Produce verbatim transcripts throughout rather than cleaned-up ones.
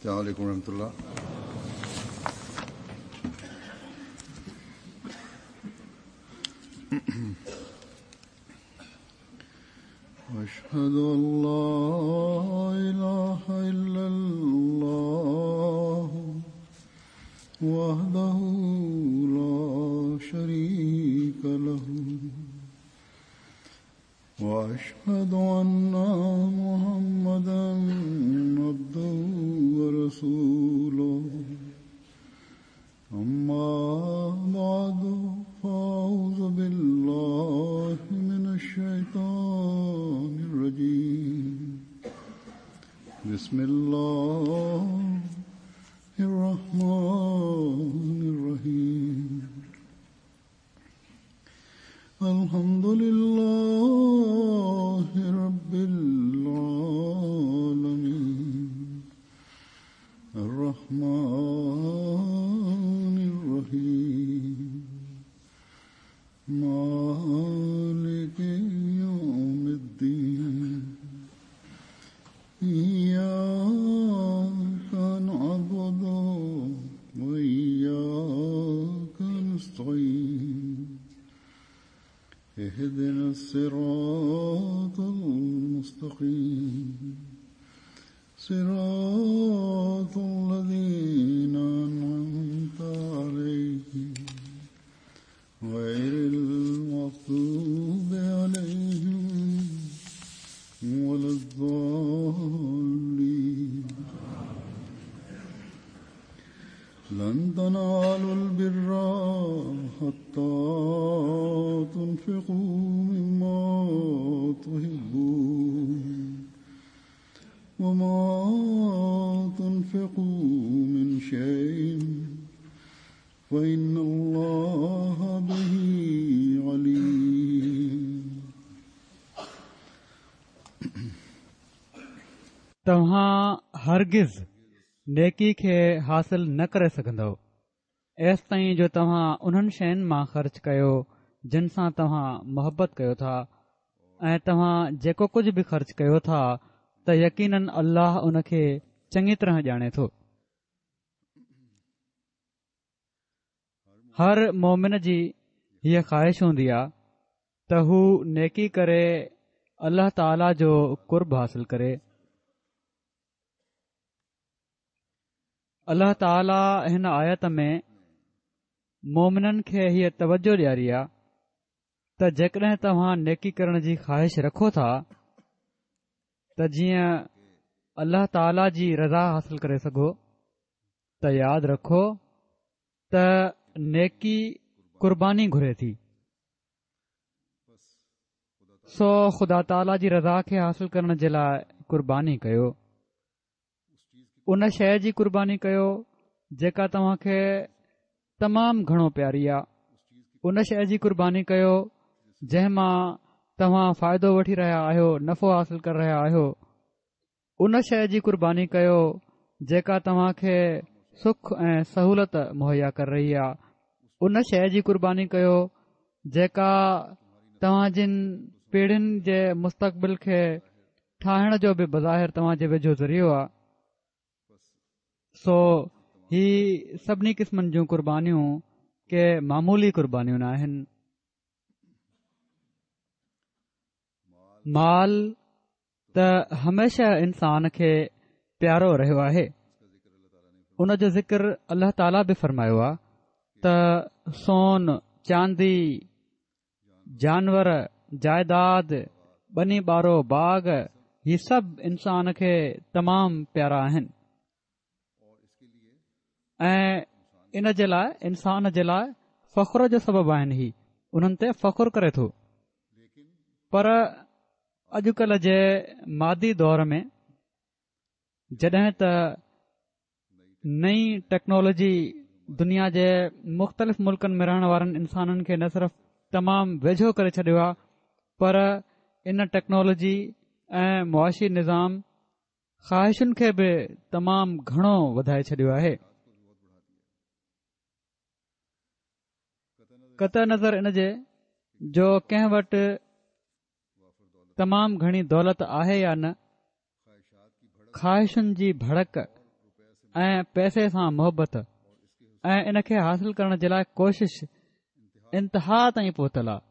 السلام علیکم ورحمۃ اللہ. أشهد أن لا إله إلا الله وحده لا شريك له وأشهد أن محمدا عبده ورسوله أما بعد فأعوذ بالله من الشيطان الرجيم بسم الله الرحمن الرحيم الحمد لله رب العالمين الرحمن الرحيم مالك يوم الدين إياك نعبد وإياك نستعين اهدنا الصراط المستقيم صراط الذين أنعمت عليهم غير المغضوب عليهم ولا الضالين. لن تنالوا البر حتى تنفقوا مما تحبون وما تنفقوا من شيء فإن الله به عليم. तव्हां हरगिज़ नेकी खे हासिल न करे सघंदव एसि ताईं जो तव्हां उन्हनि शयुनि मां ख़र्च कयो जिन सां तव्हां मोहबत कयो था ऐं तव्हां जेको कुझु बि ख़र्च कयो था त यकीनन अल्लाह उन खे चङी तरह ॼाणे थो. हर मोमिन जी हीअ ख़्वाहिश हूंदी आहे त हू नेकी करे अल्लाह ताला जो कुर्ब हासिल करे. अल्लाह ताला हिन आयत में मोमिननि खे हीअ तवजो ॾियारी आहे त जेकॾहिं तव्हां नेकी करण जी ख़्वाहिश रखो था त जीअं अल्लाह ताला जी रज़ा हासिल करे सघो त यादि रखो त नेकी क़ुर्बानी घुरे थी. सो ख़ुदा ताला जी रज़ा खे हासिल करण जे लाइ क़ुर्बानी कयो. उन शइ जी क़ुर्बानी कयो जेका तव्हां खे तमामु घणो प्यारी आहे. उन शइ जी क़ुर्बानी कयो जंहिं मां तव्हां फ़ाइदो वठी रहिया आहियो, नफ़ो हासिल करे रहिया आहियो. उन शइ जी क़ुर्बानी कयो जेका तव्हां खे सुख ऐं सहूलत मुहैया करे रही आहे. उन शइ जी क़ुर्बानी कयो जेका तव्हां जिन पीढ़ियुनि जे मुस्तक़बिल खे ठाहिण जो बि बज़ाहिर तव्हां जे वेझो ज़रियो आहे. सो ही सभिनी क़िस्मनि जूं क़ुर्बानियूं के मामूली क़ुर्बानियूं न आहिनि. माल त हमेशह इंसान खे प्यारो रहियो आहे. उन जो ज़िक्र अल्लाह ताला बि फ़रमायो आहे त सोन, चांदी, जानवर, जायदाद, बनी ॿारो, बाग ही सभु इंसान खे तमामु प्यारा आहिनि ऐं इन जे लाइ इंसान जे लाइ फ़ख्र जो सबबु आहिनि. ही उन्हनि ते फ़ख्रु करे थो. पर अॼुकल्ह जे मादी दौर में जॾहिं त नई टेक्नोलॉजी दुनिया जे मुख़्तलिफ़ मुल्कनि में रहण वारनि इंसाननि खे न सिर्फ़ तमामु वेझो करे छॾियो आहे पर इन टेक्नोलॉजी ऐं मुआशी निज़ाम ख़्वाहिशुनि खे बि तमामु घणो वधाए छॾियो आहे. क़त नज़र इन जे जो कंहिं वटि तमामु घणी दौलत आहे या न, ख़्वाहिशुनि जी भड़क ऐं पैसे सां मुहबत ऐं इन खे हासिल करण जे लाइ कोशिश इंतिहा ताईं पहुतल आहे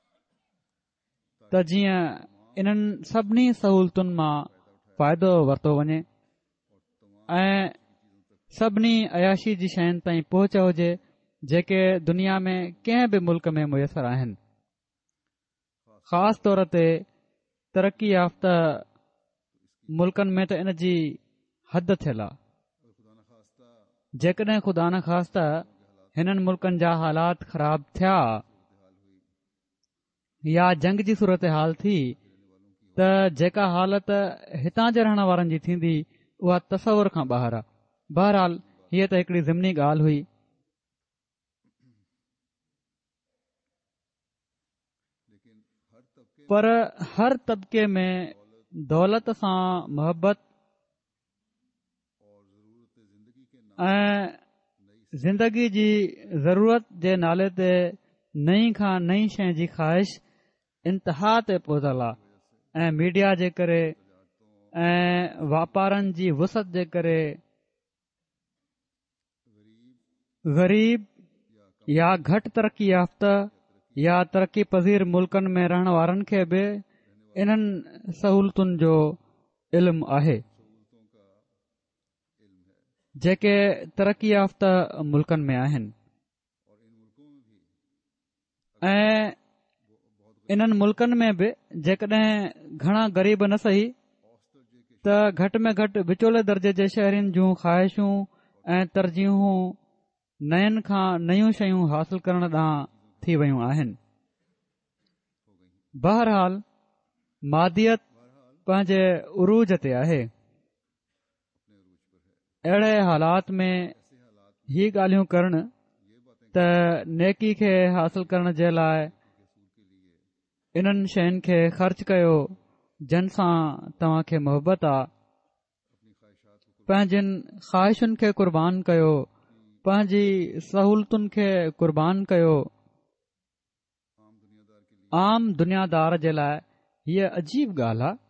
त जीअं इन्हनि सभिनी सहूलतुनि मां फ़ाइदो वरितो वञे ऐं सभिनी अयाशी जी शयुनि ताईं पहुच हुजे जेके दुनिया में कंहिं बि मुल्क में मुयसरु आहिनि। ख़ासि तौर ते तरक़ी याफ़्ता मुल्कनि में त इन जी हद थियल आहे। जेकॾहिं ख़ुदा न ख़ास्ता हिननि मुल्कनि जा हालात ख़राब थिया या जंग जी सूरत हाल थी त जेका हालत हितां जे रहण वारनि जी थींदी उहा तसवुर खां ॿाहिरि आहे। बहरहाल हीअ त हिकड़ी ज़िमनी ॻाल्हि हुई। पर हर तबिके में दौलत सां मुहबत ऐं ज़िंदगी जी ज़रूरत जे नाले ते नई खां नई शइ जी ख़्वाहिश इंतिहा ते पहुतल आहे ऐं मीडिया जे करे ऐं वापारनि जी वुसत जे करे ग़रीब या घटि तरक़ी याफ़्ता या तरक़ी पज़ीर मुल्कनि में रहण वारनि खे बि इन्हनि सहूलतुनि जो इल्मु आहे। जेके तरक़ी याफ़्ता मुल्कनि में आहिनि ऐं इन्हनि मुल्कनि में बि जेकॾहिं घणा ग़रीब न सही त घटि में घटि विचोले दर्जे जे शहरियुनि जूं ख़्वाहिशूं ऐं तरजीहूं नयनि खां नयूं शयूं हासिल करण ॾांहुं थी वयूं आहिनि। बहरहाल मादियत पंहिंजे उरूज ते आहे। अहिड़े हालात में ही ॻाल्हियूं करण त नेकी खे हासिल करण जे लाइ इन्हनि शयुनि खे ख़र्च कयो जिन सां तव्हां खे मुहबत आहे, पंहिंजनि ख़्वाहिशुनि खे क़ुर्बान कयो, पंहिंजी सहूलतुनि खे क़ुर्बान कयो। आम दुनियादार जे लाइ हीअ अजीब ॻाल्हि आहे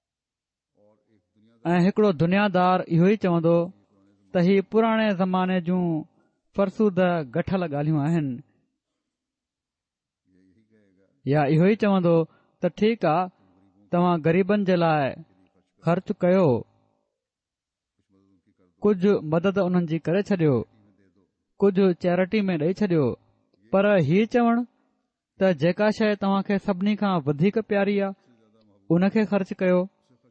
ऐं हिकिड़ो दुनियादार इहो ई चवंदो त ही पुराणे ज़माने जूं फ़रसूद गठल ॻाल्हियूं आहिनि या इहो ई चवंदो त ठीकु आहे तव्हां ग़रीबनि जे लाइ ख़र्च कयो, कुझु मदद उन्हनि जी करे छॾियो, कुझु चैरिटी में ॾेई छॾियो, पर हीउ चवणु त जेका शइ तव्हां खे सभिनी खां वधीक प्यारी आहे उन खे ख़र्च कयो,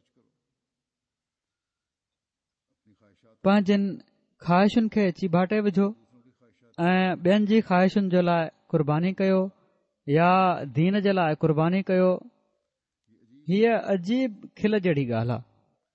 पंहिंजनि ख़्वाहिशुनि खे चिभाटे विझो ऐं ॿियनि जी ख़्वाहिशुनि जे लाइ क़ुर्बानी कयो या दीन जे लाइ क़ुर्बानी कयो। हीअ अजीब खिल जहिड़ी ॻाल्हि आहे,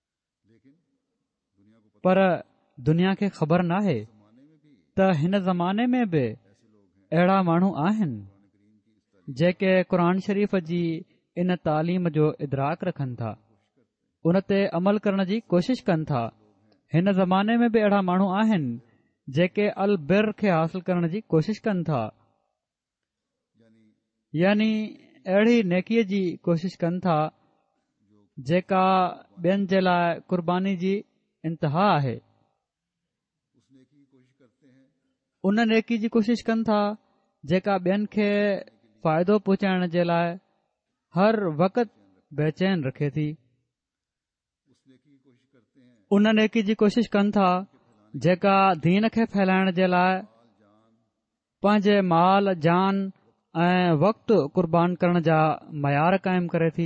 पर दुनिया खे ख़बर नाहे त हिन ज़माने में बि अहिड़ा माण्हू आहिनि जेके क़ुर शरीफ़ जी इन तालीम जो इदराक रखनि था, उन ते अमल करण जी कोशिश कनि था। हिन ज़माने में बि अहिड़ा माण्हू आहिनि जेके अल बिर खे हासिल करण जी कोशिश कनि था, यानी अहिड़ी नेकीअ जी कोशिश कनि था जेका ॿियनि जे लाइ क़ुर्बानी जी इंतिहा आहे। उन नेकी जी कोशिश कनि था जेका ॿियनि खे फ़ाइदो पहुचाइण जे लाइ हर वक़्त बेचैन रखे थी। उन नेकी जी कोशिश कनि था जेका दीन खे फैलाइण जे लाइ पंहिंजे माल जान ऐं वक़्तु क़ुर्बान करण जा मयार क़ाइमु करे थी।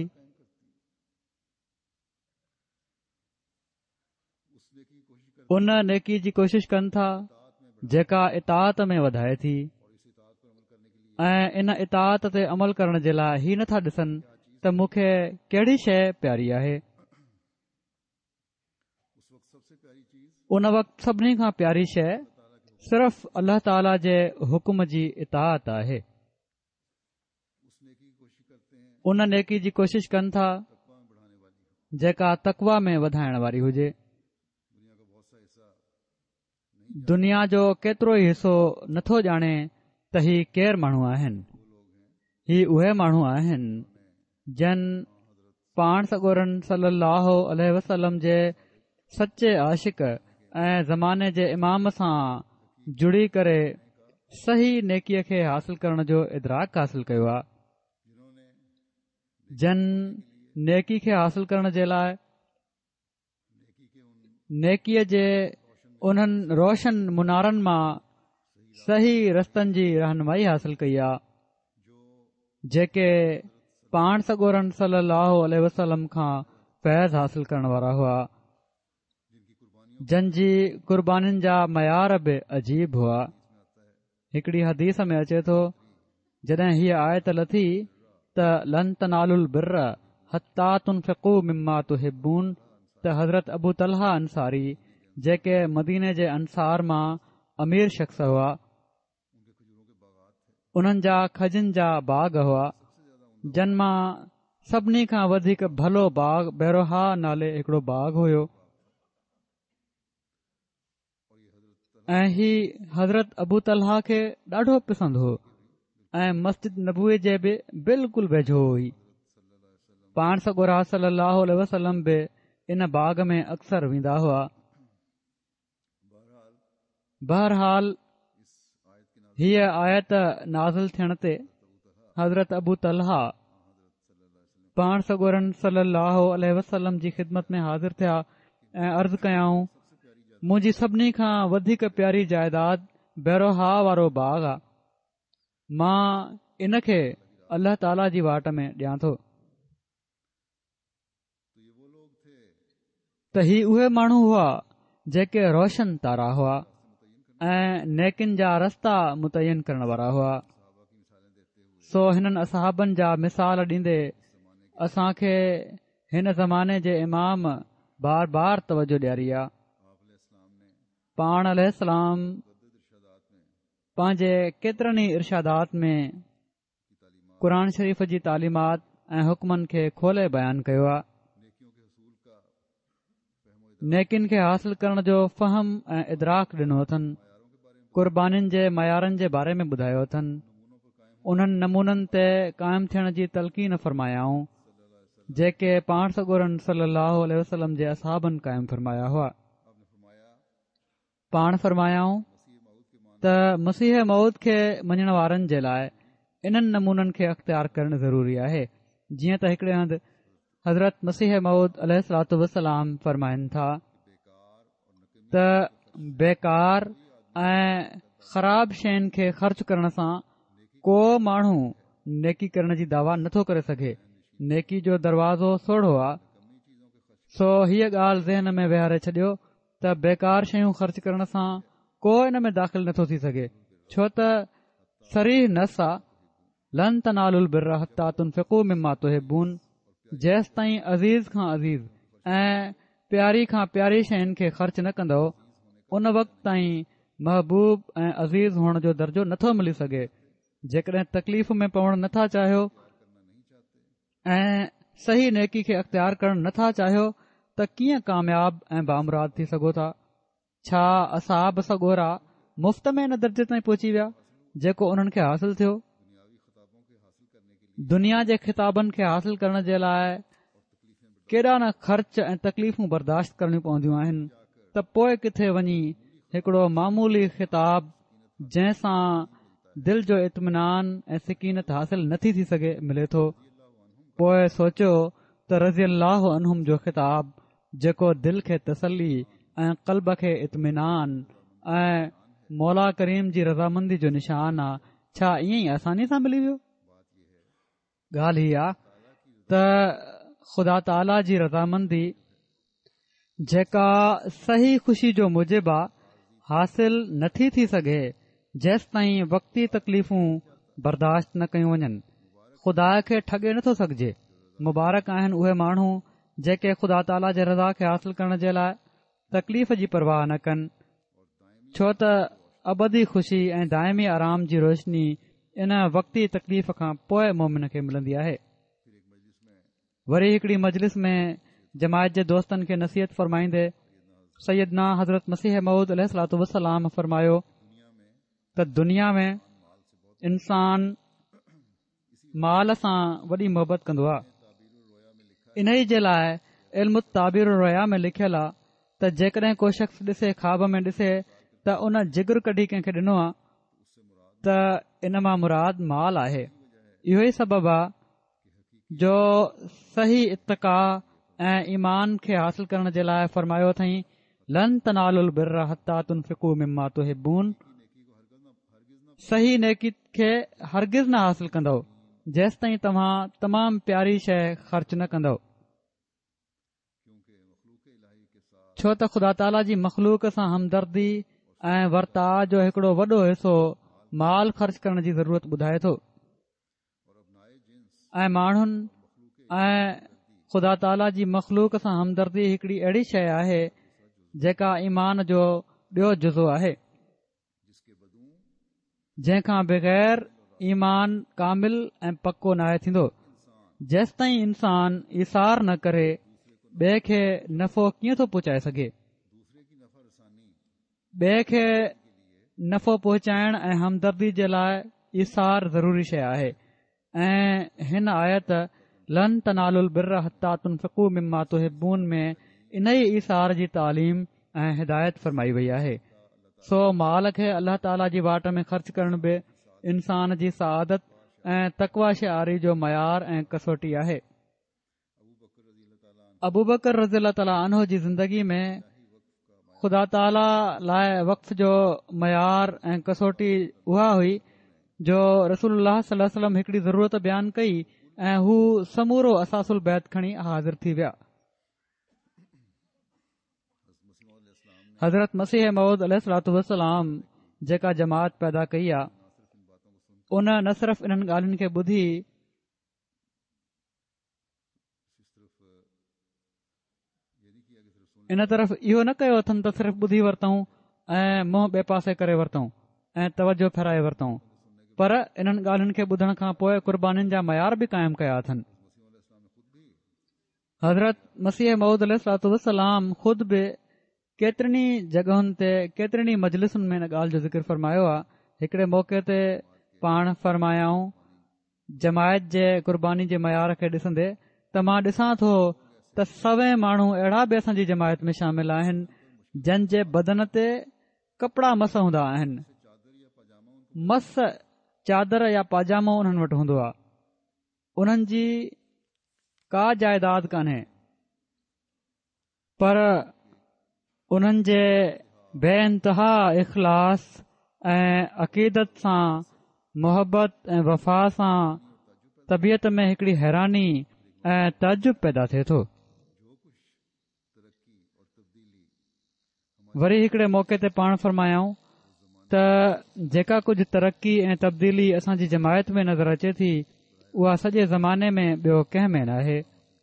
उन नेकी जी कोशिश कनि था जेका इताअत में वधाए थी ऐं इन इताअत ते अमल करण जे लाइ ही नथा ॾिसनि त मूंखे कहिड़ी शइ प्यारी आहे। उन वक़्तु सभिनी खां प्यारी शइ सिर्फ़ अल्लाह ताला जे हुकुम जी इताअत आहे। उन नेकी जी कोशिश कनि था जेका तक़वा में वधाइण वारी हुजे। दुनिया जो केतिरो ई हिसो नथो ॼाणे त ही केर माण्हू आहिनि। ही उहे माण्हू आहिनि जन पाण सॻोरन सलाहु अलैहि वसल्लम जे सचे आशिक़ ऐं ज़माने जे इमाम सां जुड़ी करे सही नेकीअ खे हासिल करण जो इदराक हासिल कयो आहे। जन नेकी खे हासिल करण जे लाइ नेकीअ जे उन्हनि रोशन मुनारनि मां सही रस्तनि जी रहनुमाई हासिल कई आहे जेके पाण सॻोरन सल्लल्लाहु अलैहि वसल्लम खां फैज़ हासिल करण वारा हुआ, जन जी क़ुर्बानीनि जा मयार बि अजीब हुआ। हिकड़ी हदीस में अचे थो, जॾहिं हीअ आयत लथी त लन तनालुल बिर्र हत्ता तुनफिकू मिम्मा तुहिब्बून, त हज़रत अबू तलहा अंसारी जेके मदीने जे अंसार मां अमीर शख्स हुआ, उन्हनि जा खजनि जा बाग हुआ, जन मां सभिनी खां वधीक भलो बाग बैरोहा नाले हिकड़ो बाग हुयो ऐं ही हज़रत अबू तलहा खे ॾाढो पसंदि हो ऐं मस्जिद नबूअ जे बि बिल्कुलु वेझो हुई। पाण सॻोरा सल्लल्लाहु अलैहि वसल्लम बि इन बाग में अक्सर वेंदा हुआ। बहरहाल हीअ आयत नाज़िल थियण ते हज़रत अबू तलहा पाण सॻोरन सल्लल्लाहु अलैहि वसल्लम जी ख़िदमत में हाज़िर थिया ऐं अर्ज़ कयाऊं, मुंहिंजी सभिनी खां वधीक प्यारी जाइदाद बैरोहा वारो बाग आहे, मां इन खे अल्लाह ताला जी वाट में ॾियां थो। त ही उहे माण्हू हुआ जेके रोशन तारा हुआ ऐं नेकिन जा रस्ता मुतयन करण वारा हुआ। सो हिननि असहाबनि जा मिसाल ॾींदे असां खे हिन ज़माने जे इमाम बार बार तवजो ॾियारी आहे। पाण अलैहिस्सलाम पंहिंजे केतिरनि ई इर्शादात में क़ुर शरीफ़ जी तालीमात ऐं हुकमनि खे खोले बयानु कयो आहे। नेकिन खे हासिल करण जो फ़हम ऐं इदराक ॾिनो अथनि, क़ुर्बानीनि जे मयारनि जे बारे में ॿुधायो अथनि, उन्हनि नमूननि ते क़ाइमु थियण जी तलक़ीन फ़रमायाऊं जेके पाण सॻोरन सल्लल्लाहु अलैहि वसल्लम जे असहाबनि क़ाइमु फ़रमाया हुआ। पाण फ़रमायाऊं त मसीह मौद खे मञण वारनि जे लाइ इन्हनि नमूननि खे अख़्तियार करणु ज़रूरी आहे, जीअं त हिकड़े हंधि हज़रत मसीह मौद अलैहिस्सलातु वस्सलाम फ़रमाइनि था त बेकार ऐं ख़राब शयुनि खे ख़र्च करण सां को माण्हू नेकी करण जी दावा नथो करे सघे। नेकी जो दरवाज़ो सोढ़ो आहे। सो हीअ ॻाल्हि ज़हन में विहारे छॾियो त बेकार शयूं ख़र्च करण सां को इन में दाख़िल नथो थी सघे, छो त सरीह नस आहे, लन तनालुल बिर्र हत्ता तुनफिकू मिम्मा तुहिब्बून, जेसि ताईं अज़ीज़ खां अज़ीज़ ऐं प्यारी खां प्यारी शयुनि खे ख़र्च न कंदो, उन वक़्त ताईं महबूब ऐं अज़ीज़ हुअण जो दर्जो नथो मिली सघे। जेकॾहिं तकलीफ़ में पवणु नथा चाहियो ऐं सही नेकी खे अख़्तियार करणु नथा चाहियो त कीअं कामयाब ऐं बामुराद थी सघो था? छा असहाब सॻोरा मुफ़्त में इन दर्जे ताईं पहुची विया जेको उन्हनि खे हासिल थियो? दुनिया जे ख़िताबनि खे हासिल करण जे लाइ केॾा न ख़र्च ऐं तकलीफ़ूं बर्दाश्त करणियूं पवंदियूं आहिनि, त पोइ किथे वञी हिकड़ो मामूली ख़िताब जंहिंसां दिल जो इत्मिनान ऐं सिकीनत हासिल नथी थी सघे मिले थो। पोइ सोचियो त रज़ी अल्लाह अन्हुम जो ख़िताब जेको दिल खे तसली ऐं क़ल्ब खे इत्मिनान ऐं मौला करीम जी रज़ामंदी जो निशान आहे, छा ईअं ई आसानी सां मिली वियो? ॻाल्हि हीअ आहे त ख़ुदा ताला जी रज़ामंदी जेका सही ख़ुशी जो मूजिब आहे हासिल नथी थी सघे जेसि ताईं वक़्ती तकलीफ़ूं बर्दाश्त न कयूं वञनि। ख़ुदा खे ठगे नथो सघिजे। मुबारक आहिनि उहे माण्हू जेके ख़ुदा ताला जे रज़ा खे हासिल करण जे लाइ तकलीफ़ जी परवाह न कनि, छो त अबदी ख़ुशी ऐं दाइमी आराम जी रोशनी इन वक़्ती तकलीफ़ खां पोइ मोमिन खे मिलंदी आहे। वरी हिकड़ी मजलिस में जमायत जे दोस्तनि खे नसीहत फ़रमाईंदे सैयदना हज़रत मसीह मऊद अलैहिस्सलातु वस्सलाम फ़रमायो त दुनिया में इंसान माल सां वॾी मोहबत कंदो आहे। इन ई जे लाइ इल्मु ताबीर रोया में लिखियलु आहे त जेकॾहिं को शख़्स ॾिसे ख़्वाब में ॾिसे त उन जिगर कढी कंहिंखे ॾिनो आहे त इन मां मुराद माल आहे। इहो ई सबबु आहे जो सही इत्तका ऐं ईमान खे हासिल करण जे लाइ फरमायो अथई लन तनालुल बिर्र हत्ता तुनफिकू मिम्मा तुहिब्बून। सही नेकी खे हरगिज़ न हासिल कंदो जेसि ताईं तव्हां तमामु प्यारी शइ ख़र्च न कंदो, छो त ख़ुदा ताला जी मख़लूक सां हमदर्दी ऐं वर्ता जो हिकड़ो वॾो हिसो माल ख़र्च करण जी ज़रूरत ॿुधाए थो। ऐं माण्हुनि ऐं ख़ुदा ताला जी मख़लूक सां हमदर्दी हिकड़ी अहिड़ी शइ आहे जेका ईमान जो ॿियो जुज़ो आहे, जंहिंखां बग़ैर ईमान कामिल ऐं पको नाहे थींदो। जेसि ताईं इंसान इसार न करे ॿिए खे नफ़ो कीअं थो पहुचाए सघे। ॿिए खे नफ़ो पहुचाइण ऐं हमदर्दी जे लाइ इसार ज़रूरी शइ आहे। ऐं हिन आयत लन तनालुल बिर्र हत्ता तुनफिकू मिम्मा तुहिब्बून में इन ई इसार जी तालीम ऐं हिदायत फरमाई वई आहे। सो माल खे अल्लाह ताला जी वाट में ख़र्च करण बि इंसान जी सआदत ऐं तक़वा शिआरी जो मयार ऐं कसोटी आहे। अबू बकर रज़ी अल्लाह ताला अन्हु जी ज़िंदगी में ख़ुदा ताला लाइ वक़्फ़ जो मयार ऐं कसोटी उहा हुई जो रसूलुल्लाह सल्लल्लाहु अलैहि वसल्लम हिकड़ी ज़रूरत बयानु कई ऐं हू समूरो असासुल बैत खणी हाज़िर थी विया। हज़रत मसीह मऊद अलैहिस्सलातु वस्सलाम जेका जमात पैदा कई आहे उन न सिर्फ़ इन्हनि ॻाल्हियुनि खे ॿुधी इन तरफ़ इहो न कयो अथनि त सिर्फ़ ॿुधी वरितऊं ऐं मुंहुं ॿिए पासे करे वरितऊं ऐं तवजो फेराए वरितऊं, पर इन्हनि ॻाल्हियुनि खे ॿुधण खां पोइ क़ुर्बानीनि जा मयार बि क़ाइमु कया अथनि। हज़रत मसीह मऊद अलैहिस्सलातु वस्सलाम ख़ुद बि केतिरनि जॻहुनि ते केतिरनि मजलिसुनि में हिन ॻाल्हि जो ज़िक्र फरमायो आहे। हिकड़े मौक़े ते पाण फरमायाऊं जमायत जे क़ुर्बानी जे मयार खे ॾिसंदे त मां ॾिसां थो त सवे माण्हू अहिड़ा बि असांजी जमायत में शामिल आहिनि जंहिंजे बदन ते कपड़ा मस हूंदा आहिनि, मस चादर या पाजामो उन्हनि वटि हूंदो आहे, उन्हनि जी का जाइदाद कान्हे, पर उन्हनि जे बेइंतहा इख़लास ऐं अक़ीदत सां मोहबत ऐं वफ़ा सां तबियत में हिकड़ी हैरानी ऐं तजुब पैदा थिए थो। वरी हिकड़े मौक़े ते पाण फरमायाऊं त जेका कुझु तरक़ी ऐं तब्दीली असांजी जमायत में नज़र अचे थी उहा सॼे ज़माने में ॿियो कंहिं में न आहे।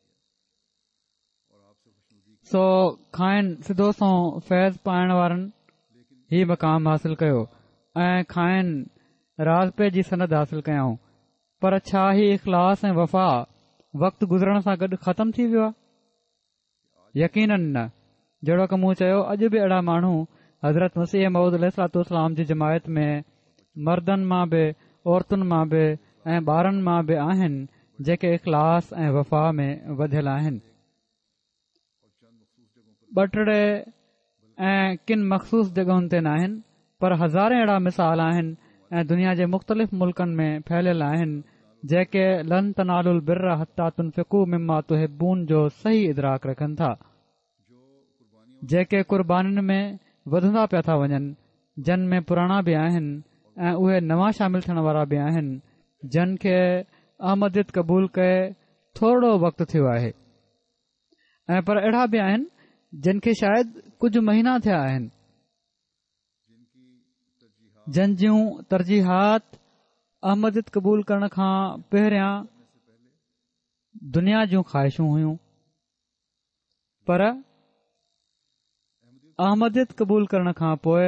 सो खाइनि सिधो सो फैज़ पाइण वारनि ही मक़ाम हासिल कयो ऐं खाइनि राज़पे जी सनद हासिल कयऊं, पर छा ही इख़लास ऐं वफ़ा वक़्तु गुज़रण सां गॾु ख़तमु थी वियो आहे? यकीनन न। जहिड़ो की मूं चयो अॼु बि अहिड़ा माण्हू हज़रत मसीह मऊद अलैहिस्सलातु वस्सलाम जी जमायत में मर्दनि मां बि औरतुनि मां बि ऐं ॿारनि मां बि आहिनि जेके इख़लास ऐं वफ़ा में वधियल आहिनि। ॿ टे ऐं किन मख़सूस जॻहुनि ते न आहिनि, पर हज़ारे अहिड़ा मिसाल आहिनि ऐं दुनिया जे मुख़्तलिफ़ मुल्कनि में फैलियल आहिनि जेके लन तनालुल बिर्र हत्ता तुनफिकू मिम्मा तुहिब्बून जो सही इदराक रखनि था, जेके क़ुर्बानीनि में वधंदा पिया था वञनि, जन में पुराणा बि आहिनि ऐं उहे नवां शामिल थियण वारा बि आहिनि, जन खे अहमदियत क़बूल कए थोरो वक़्तु थियो आहे, ऐं पर अहिड़ा बि आहिनि जिन खे शायदि कुझु महीना थिया आहिनि, जन जूं तरजीहात अहमदियत क़बूल करण खां पहिरियां दुनिया जूं ख़्वाहिशूं हुयूं, पर अहमदियत क़बूल करण खां पोइ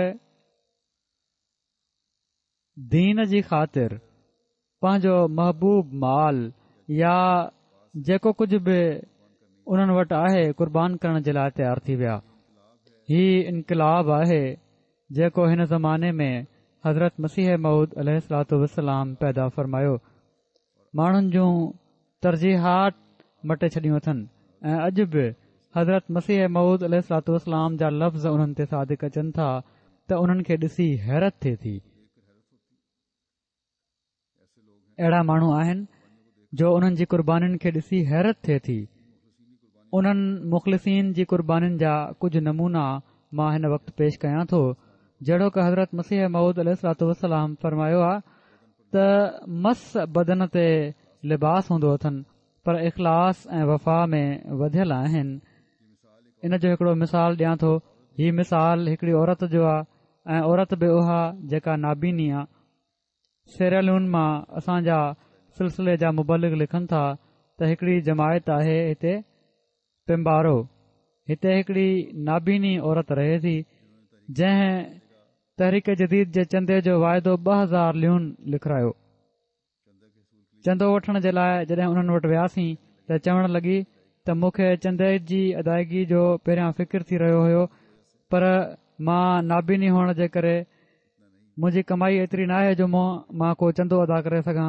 दीन जी ख़ातिर पंहिंजो महबूब माल या जेको कुझु बि उन्हनि वटि आहे क़ुर्बान करण जे लाइ तयारु थी विया। ही इनकलाब आहे जेको हिन ज़माने में हज़रत मसीह मऊद अलैहिस्सलातु वस्सलाम पैदा फ़रमायो। माण्हुनि जूं तरजीहात मटे छॾियूं अथनि ऐं अॼु बि हज़रत मसीह मऊद अलैहिस्सलातु वस्सलाम जा लफ़्ज़ उन्हनि ते सादिक अचनि था त उन्हनि खे ॾिसी हैरत थिए थी। अहिड़ा माण्हू आहिनि जो उन्हनि जी क़ुर्बानीुनि खे ॾिसी हैरत थिए थी। उन्हनि मुख़लिसीन जी क़ुर्बानीुनि जा कुझु नमूना मां हिन वक़्तु पेश कयां थो। जहिड़ो कि हज़रत मसीह मऊद अलैहिस्सलातु वस्सलाम फरमायो आहे त मस बदन ते लिबास हूंदो अथनि पर इख़लास ऐं वफ़ा में वधियल आहिनि। इन जो हिकिड़ो मिसाल ॾियां थो। हीअ मिसाल हिकिड़ी औरत जो आहे ऐं औरत बि उहा जेका नाबीनी आहे। सीरियलुनि मां असांजा सिलसिले जा मुबलिग लिखनि था त हिकिड़ी जमायत आहे हिते पिम्बारो। हिते हिकिड़ी नाबीनी औरत रहे थी जंहिं तहरीक जदीद जे चंदे जो वाइदो ॿ हज़ार लियून लिखायो। चंदो वठण जे लाइ जॾहिं उन्हनि वटि वियासीं त चवण लॻी त मूंखे चंदे जी अदायगी जो पहिरियां फ़िकिर थी रहियो हुयो पर मां नाबीनी हुअण जे करे मुंहिंजी कमाई एतिरी नाहे जो मां को चंदो अदा करे सघां।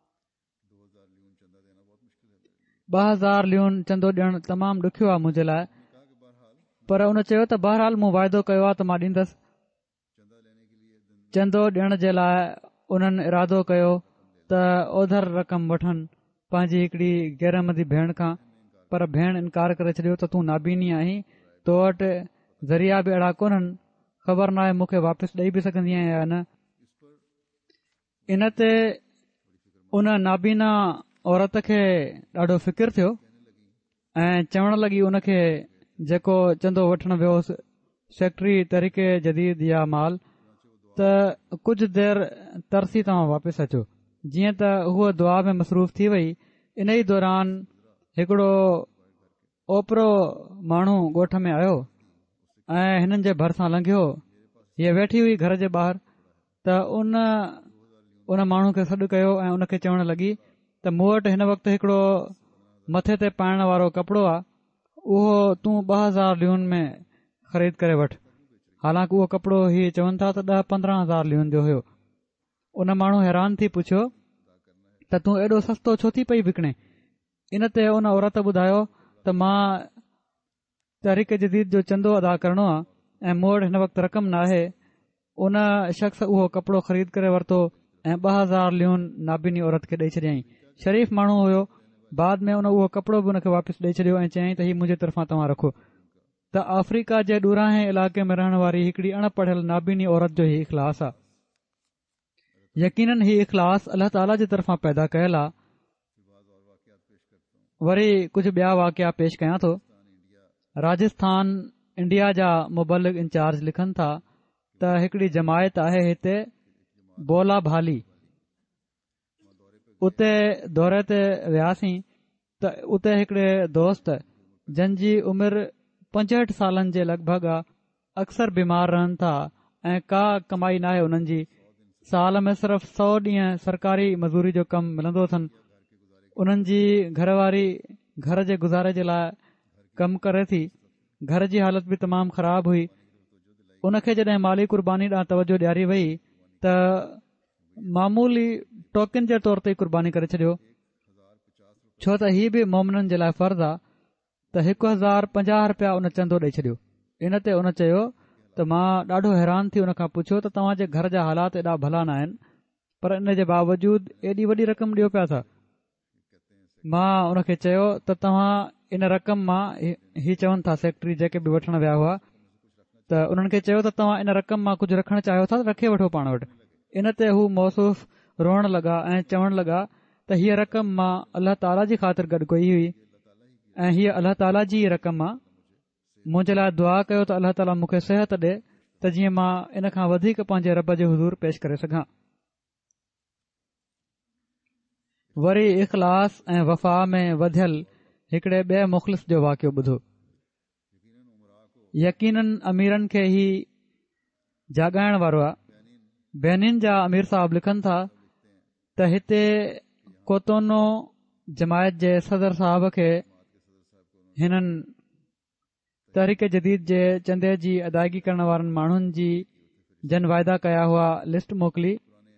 ॿ हज़ार लियून चंदो ॾियणु तमामु ॾुखियो आहे मुंहिंजे लाइ। पर उन चयो त बहरहाल मूं वाइदो कयो आहे त मां ॾींदसि। चंदो ॾियण जे लाइ उन्हनि इरादो कयो त ओधर रक़म वठनि पंहिंजी हिकिड़ी गैरमदी भेण खां, पर भेण इनकार करे छॾियो त तूं नाबीनी आहीं, तो वटि ज़रिया बि अहिड़ा कोन्हनि, ख़बर नाहे मूंखे वापसि ॾेई बि सघंदी आहियां या न। इन ते उन नाबीना औरत खे ॾाढो फ़िकिर थियो ऐं चवण लॻी उनखे जेको चंदो वठण वियोसि सेक्रेटरी तरीक़े जदीद या माल त कुझु देरि तरसी तव्हां वापसि अचो। जीअं त हूअ दुआ में मसरूफ़ थी वई। इन ई दौरान हिकिड़ो ओपरो माण्हू ॻोठ में आयो ऐं हिननि जे भरिसां लंघियो। हीअ वेठी हुई घर जे ॿाहिरि त उन उन माण्हू खे सॾु कयो ऐं उनखे चवण लॻी त मूं वटि हिन वक़्तु हिकिड़ो मथे ते पाइण वारो कपिड़ो आहे, उहो तूं ॿ हज़ार लियून में ख़रीद करे वठि। हालांकि उहो कपिड़ो हीअ चवनि था त ॾह पंद्रहं हज़ार लियून जो हुयो। उन माण्हू हैरान थी पुछियो त तूं एॾो सस्तो छो थी पई विकिणे। इन ते उन औरत ॿुधायो त मां तहरीक जदीद जो चंदो अदा करणो आहे ऐं मूं वटि हिन वक़्तु रक़म नाहे। उन शख़्स उहो कपिड़ो ख़रीद करे वरितो ऐं ॿ हज़ार लियून नाबीनी औरत खे ॾेई छॾियईं। शरीफ़ माण्हू हुयो। बाद में उन उहो कपिड़ो बि उनखे वापसि ॾेई छॾियो ऐं चयईं त हीउ मुंहिंजे तरफ़ां तव्हां रखो। त अफ्रीका जे ॾूरांहें इलाइक़े में रहण वारी हिकिड़ी अणपढ़ियल नाबीनी औरत जो ही इख़लास आहे। यकीनन ही इख़लास अल्लाह ताला जी तरफ़ां पैदा कयल आहे। वरी कुझु ॿिया वाक़िया पेश कयां थो। राजस्थान इंडिया जा मुबलिग इंचार्ज लिखनि था त हिकिड़ी जमायत आहे हिते बोला भाली। उते दौरे ते वियासीं त उते हिकिड़े दोस्त जंहिंजी उमिरि पंजहठि सालनि जे लॻभॻि आहे, अक्सर बीमार रहनि था ऐं का कमाई नाहे उन्हनि जी। साल में सिर्फ़ सौ ॾींहं सरकारी मज़ूरी जो कमु मिलंदो अथनि। उन्हनि जी घरवारी घर जे गुज़ारे जे लाइ कमु करे थी। घर जी हालत बि तमामु ख़राब हुई। उनखे जॾहिं माली क़ुर्बानी ॾांहुं तवजो ॾियारी वई त मामूली टोकन जे तौर ते क़ुर्बानी करे छॾियो, छो त हीअ बि मोमिननि जे लाइ फ़र्ज़ु आहे त हिकु हज़ार पंजाह रुपया उन चंदो ॾेई छॾियो। इन ते उन चयो त मां ॾाढो हैरान थी उन खां पुछियो त तव्हां जे घर जा हालात एॾा भला न आहिनि, पर इन जे बावजूद एॾी वॾी रक़म ॾियो पिया था। मां उनखे चयो त तव्हां इन रक़म मां ही चवनि था सेक्रेटरी जेके बि वठण विया हुआ त उन्हनि खे चयो त तव्हां इन रक़म मां कुझु रखणु चाहियो था त रखे वठो पाण वटि। इन ते हू मौसूफ़ रोअण लॻा ऐं चवण लॻा त हीअ रक़म मां अल्लाह ताला जी ख़ातिर गॾु कई हुई ऐं हीअ अल्लाह ताला जी रक़म आहे। मुंहिंजे लाइ दुआ कयो त अल्लाह ताला मूंखे सिहत ॾे त जीअं मां इन खां वधीक पंहिंजे रब जे हुज़ूर पेश करे सघां। वरी इख़लास ऐं वफ़ा में वधियल हिकिड़े ॿिए मुख़लिस जो वाक़ियो ॿुधो। यकीनन अमीरनि खे ही जाॻाइण वारो आहे। बेनिन जा अमीर साहब लिखनि था त हिते कोतोनो जमायत जे सदर साहब खे हिननि तहरीक जदीद जे चंदे जी अदायगी करण वारनि माण्हुनि जी जन वाइदा कया हुआ लिस्ट मोकिली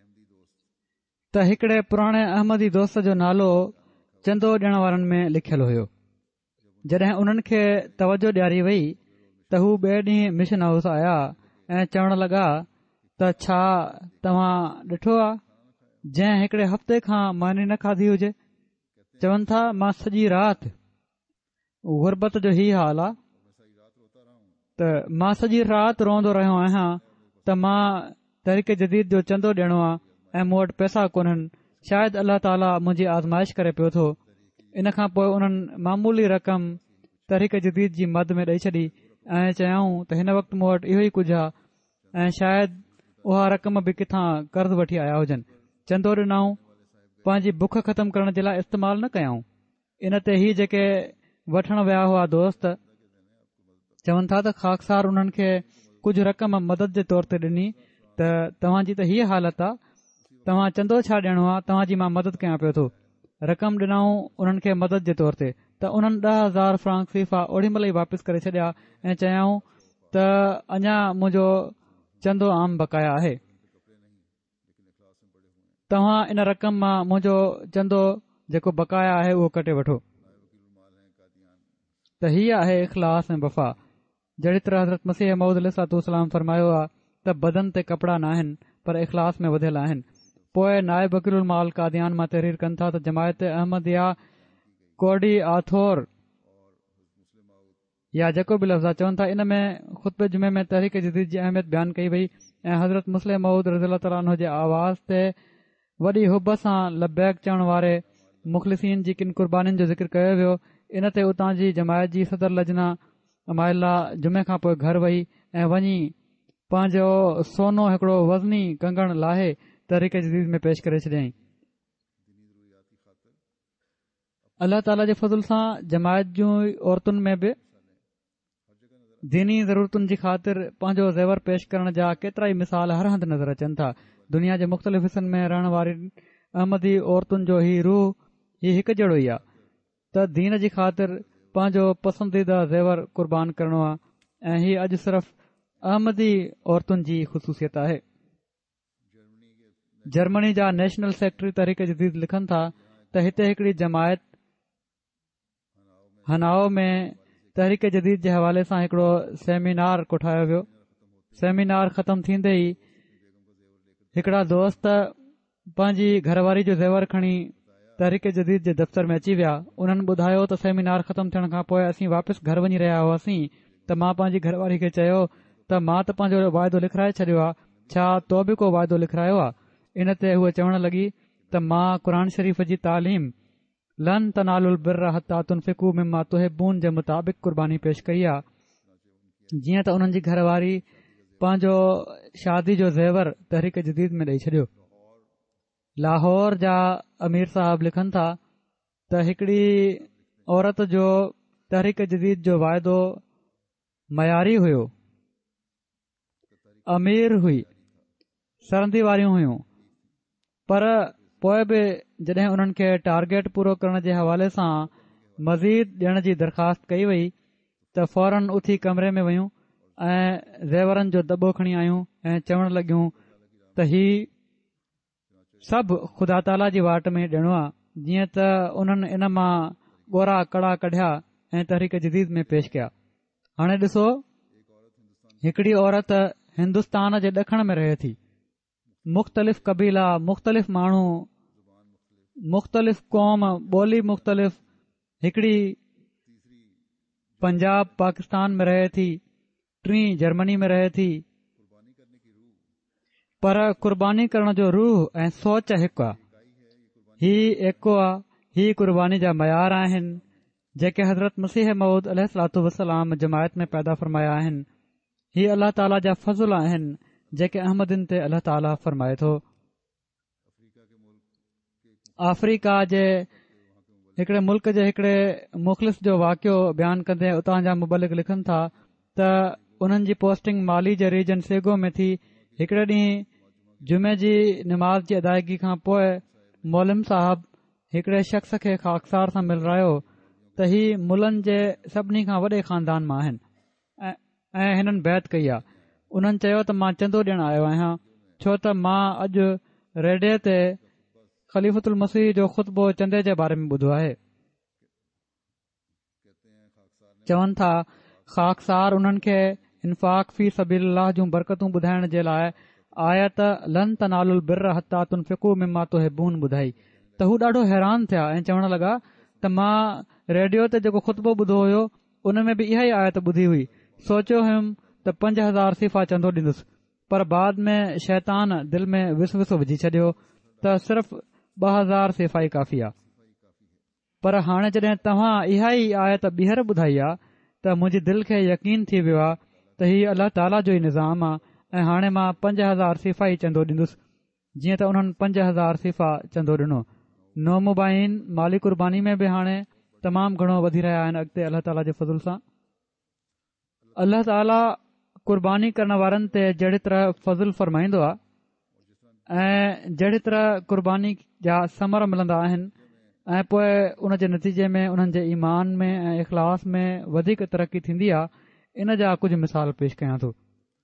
त हिकिड़े पुराणे अहमदी दोस्त जो नालो चंदो ॾियण वारनि में लिखियलु हुयो। जॾहिं उन्हनि खे तवजो ॾियारी वई त हू ॿिए ॾींहुं मिशन हाउस आया ऐं चवण लॻा त छा तव्हां ॾिठो आहे जंहिं हिकड़े हफ़्ते खां मानी न खाधी हुजे। चवनि था मां सॼी राति गुरबत जो ई हाल आहे त मां सॼी राति रोंदो रहियो आहियां त मां तहरीक जदीद जो चंदो ॾियणो आहे ऐं मूं वटि पैसा कोन्हनि। शायदि अल्लाह ताला मुंहिंजी आज़माइश करे पियो थो। इन खां पोइ उन्हनि मामूली रक़म तहरीक जदीद जी मद में ॾेई छॾी ऐं चयाऊं त हिन वक़्तु मूं वटि इहो ई कुझु आहे ऐं शायदि उहा रक़म बि किथां कर्ज़ वठी आया हुजनि। चंदो ॾिनऊं, पंहिंजी बुख ख़तमु करण जे लाइ इस्तेमालु न कयऊं। इन ते ही जेके वठण विया हुआ दोस्त चवनि था त ख़ाकसार उन्हनि खे कुझु रक़म मदद जे तौर ते ॾिनी त तव्हांजी त हीअ हालत आहे, तव्हां चंदो छा ॾियणो आहे, तव्हांजी मां मदद कयां पियो थो। रक़म ॾिनऊं उन्हनि खे मदद जे तौर ते त उन्हनि ॾह हज़ार फ्रांक फीफा ओॾी महिल ई वापसि करे छॾिया ऐं चयाऊं त अञा मुंहिंजो चंदो आम बकाया आहे, तव्हां इन रक़म मां मुंहिंजो चंदो जेको बकाया आहे उहो कटे वठो। त हीअ आहे इख़लास ऐं वफ़ा। जहिड़ी तरह हज़रत मसीह मऊद अलैहिस्सलाम फरमायो आहे त बदन ते कपड़ा न आहिनि पर इख़लास में वधियल आहिनि। पोइ नायब वकील माल कादियान मां तहरीर कनि था त जमायत अहमदिया कोडी आथोर या जेको बि लफ़्ज़ चवनि था इन में ख़ुतबे जुमे में तहरीक जदीद जी अहमियत बयानु कई वई ऐं हज़रत मुस्लिम मऊद रज़ी ताला अन्हु जे आवाज़ ते वॾी हुब सां लबैक चवण वारे मुख़लिसीन जी किन क़ुर्बानीनि जो ज़िक्र कयो वियो। इन ते उतां जी जमायत जी सदर लजना अमाइला जुमे खां पोइ घर वई ऐं वञी पंहिंजो सोनो हिकड़ो वज़नी कंगण लाहे तहरीक जदीद में पेश करे छॾियईं। अल्लाह ताला जे फज़ल सां जमायत जूं औरतुनि में बि दीनी ज़रूरतुनि जी ख़ातिर पंहिंजो ज़ेवर पेश करण जा केतिरा ई मिसाल हर हंधि नज़र अचनि था। दुनिया जे मुख़्तलिफ़ हिसनि में रहण वारी अहमदी औरतुनि जो ही रूह ही हिकु जहिड़ो ई आहे त दीन जी ख़ातिर पंहिंजो पसंदीदा ज़ेवर क़ुर्बान करणो आहे ऐं हीअ अॼु सिर्फ़ अहमदी औरतुनि जी ख़ुसूसियत आहे। जर्मनी जा नेशनल सेक्रेटरी तहरीक जदीद लिखनि था त हिते हिकड़ी जमायत हनाओ में तहरीक जदीद जे हवाले सां हिकड़ो सेमिनार कोठायो वियो। सेमिनार ख़तमु थींदे ई हिकड़ा दोस्त पंहिंजी घरवारी जो ज़ेवर खणी तहरीक जदीद जे दफ़्तर में अची विया। उन्हनि ॿुधायो त सेमिनार ख़तमु थियण खां पोइ असीं वापसि घर वञी रहिया हुआसीं त मां पंहिंजी घरवारी खे चयो त मां त पंहिंजो वाइदो लिखाए छॾियो आहे, छा तो बि को वाइदो लिखायो आहे? इन ते हूअ चवण लॻी त मां क़ुर शरीफ़ जी तालीम लन तनालुल बिर्र हत्ता तुनफिकू मिम्मा तुहिब्बून जे मुताबिक़ क़ुर्बानी पेश कई आहे। जीअं त उन्हनि जी घरवारी पंहिंजो शादी जो ज़ेवर तहरीक जदीद में ॾेई छॾियो। लाहौर जा अमीर साहब लिखनि था त हिकड़ी औरत जो तहरीक जदीद जो वाइदो मयारी हुयो, अमीर हुई, सरंदी वारियूं हुयूं, पर पोइ बि जॾहिं उन्हनि खे टारगेट पूरो करण जे हवाले सां मज़ीद ॾियण जी दरख़्वास्त कई वई त फौरन उथी कमरे में वयूं ऐं ज़ेवरनि जो दॿो खणी आयूं ऐं चवण लॻियूं त ही सभु ख़ुदा ताला जी वाट में ॾियणो आहे। जीअं त उन्हनि इन मां ॻोरा कड़ा कढिया ऐं तहरीक जदीद में पेश कया। हाणे ॾिसो, हिकड़ी औरत हिंदुस्तान जे ॾखण में रहे थी, मुख़्तलिफ़ कबीला, मुख़्तलिफ़ माण्हू, मुख़्तलिफ़ क़ौम, ॿोली मुख़्तलिफ़, हिकड़ी पंजाब पाकिस्तान में रहे थी, टी जर्मनी में रहे थी, पर क़ुर्बानी करण जो रूह ऐं सोच हिकु आहे। ही एको आहे, ही क़ुर्बानी जा मयार आहिनि जेके हज़रत मसीह मऊद अलैहिस्सलातु वस्सलाम जमायत में पैदा फ़रमाया आहिनि। ही अल्लाह ताला जा फज़ल आहिनि जेके अहमदिन ते अल्लाह ताला फ़रमाए थो। अफ्रीका जे हिकड़े मुल्क जे हिकड़े मुख़लिस जो वाक़ियो बयानु कंदे उतां जा मुबलिक लिखनि था त उन्हनि जी पोस्टिंग माली जे रीजन सेगो में थी। हिकड़े ॾींहुं जुमे जी निमाज़ जी अदायगी खां पोइ मौलम साहब हिकड़े शख़्स खे ख़ाकसार सां मिलरायो त ही मुलनि जे सभिनी खां वॾे ख़ानदान मां आहिनि ऐं हिननि बैत कई आहे। उन्हनि चयो त मां चंदो ॾियण आयो आहियां छो त मां अॼु रेडियो ते ख़लीफ़तुल मसीह जो ख़ुतबो चंदे जे बारे में ॿुधो आहे। चवनि था ख़ाकसार उन्हनि खे इनफ़ाक़ फी सबीलिल्लाह जूं बरकतूं ॿुधाइण जे लाइ आयत लन तनालुल बिर हत्ता तुनफ़िक़ू मिम्मा तुहिब्बून ॿुधाई त हू ॾाढो हैरान थिया ऐं चवण लॻा त मां रेडियो ते जेको ख़ुतबो ॿुधो हुयो उन में बि इहा ई आयत ॿुधी हुई। सोचियो हुयुमि त पंज हज़ार सिफ़ा चंदो ॾींदुसि, पर बाद में शैतान दिलि में विस विस विझी छॾियो त सिर्फ़ ॿ हज़ार सिफ़ा ई काफ़ी आहे। पर हाणे जॾहिं तव्हां इहा ई आयत ॿीहर ॿुधाई आहे त मुंहिंजी दिलि खे यकीन थी वियो आहे त हीउ अल्लाह ताला जो ई निज़ाम आहे ऐं हाणे मां पंज हज़ार सिफ़ा ई चंदो ॾींदुसि, जीअं त उन्हनि पंज हज़ार सिफ़ा चंदो ॾिनो। नोमुबाइन माली कुर्बानी में बि हाणे तमामु घणो वधी रहिया आहिनि अॻिते अल्लाह ताला जे फज़ुल सां। अल्लाह ताला कुर्बानी करण वारनि ते जहिड़ी तरह फज़ुल फ़रमाईंदो आहे ऐं जहिड़ी तरह कुर्बानी जा समर मिलंदा आहिनि ऐं पोइ उन जे नतीजे में उन्हनि जे ईमान में ऐं इख़लास में वधीक तरक़ी थींदी आहे, इन जा कुझु मिसाल पेश कयां थो।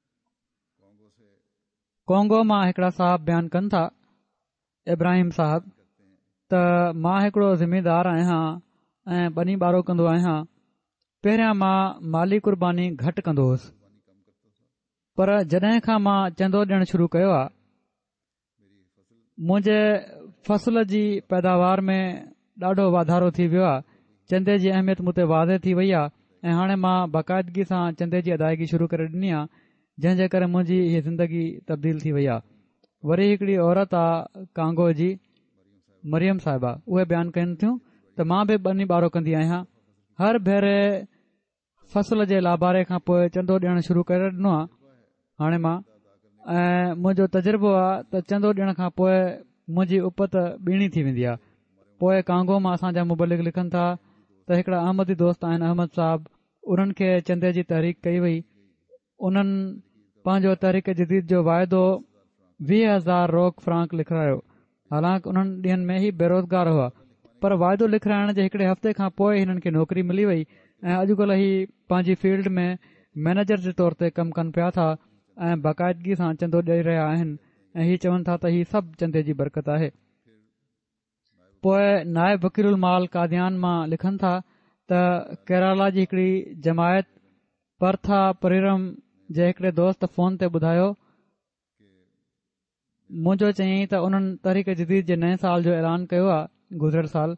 कोंगो मां हिकिड़ा साहब बयानु कनि था, इब्राहिम साहब, त मां हिकिड़ो ज़िमेदार आहियां ऐं ॿनी ॿारो कंदो आहियां। पहिरियां मां माली कुर्बानी घटि कंदो हुउसि, पर जॾहिं खां मां चंदो ॾियणु शुरू कयो आहे मुंहिंजे फसल जी पैदावार में ॾाढो वाधारो थी वियो आहे। चंदे जी अहमियत मूं ते वाज़े थी वई आहे ऐं हाणे मां बाक़ाइदगी सां चंदे जी अदायगी शुरू करे ॾिनी आहे, जंहिं जे करे मुंहिंजी हीअ ज़िंदगी तब्दील थी वई आहे। वरी हिकिड़ी औरत आहे कांगो जी, मरियम साहिबा, उहे बयानु कनि थियूं त मां बि ॿनी ॿारो कंदी आहियां। हर भेरे फसल जे लाभारे खां पोइ चंदो ॾियणु शुरू करे ॾिनो आहे हाणे मां, ऐं मुंहिंजो तजुर्बो आहे त चंदो ॾियण खां पोइ मुंहिंजी उपत ॿीणी थी वेंदी आहे। पोइ कांगो मां असांजा मुबलिक लिखनि था त हिकिड़ा अहमदी दोस्त आहिनि अहमद साहब, उन्हनि खे चंदे जी तहरीक कई वई। उन्हनि पंहिंजो तहरीक जदीद जो वाइदो वीह हज़ार रोक फ्रांक लिखायो, हालांकि उन्हनि ॾींहनि में ई बेरोज़गार हुआ, पर वाइदो लिखाइण जे हिकिड़े हफ़्ते खां पोइ हिननि खे नौकरी मिली वई ऐं अॼुकल्ह ही पंहिंजी फील्ड में मैनेजर जे तौर ते कमु कनि पिया था ऐं बाक़ाइदगी सां चंदो ॾेई रहिया आहिनि ऐं हीअ चवनि था त हीअ सभु चंदे जी बरकत आहे। पोइ नायब वकील माल कादियान मां लिखनि था त केरला जी हिकिड़ी जमायत परथा परिरम जे हिकिड़े दोस्त फ़ोन ते ॿुधायो, मुंहिंजो चयईं त उन्हनि तहरीक जदीद जे नए साल जो ऐलान कयो आहे गुज़िरियल साल,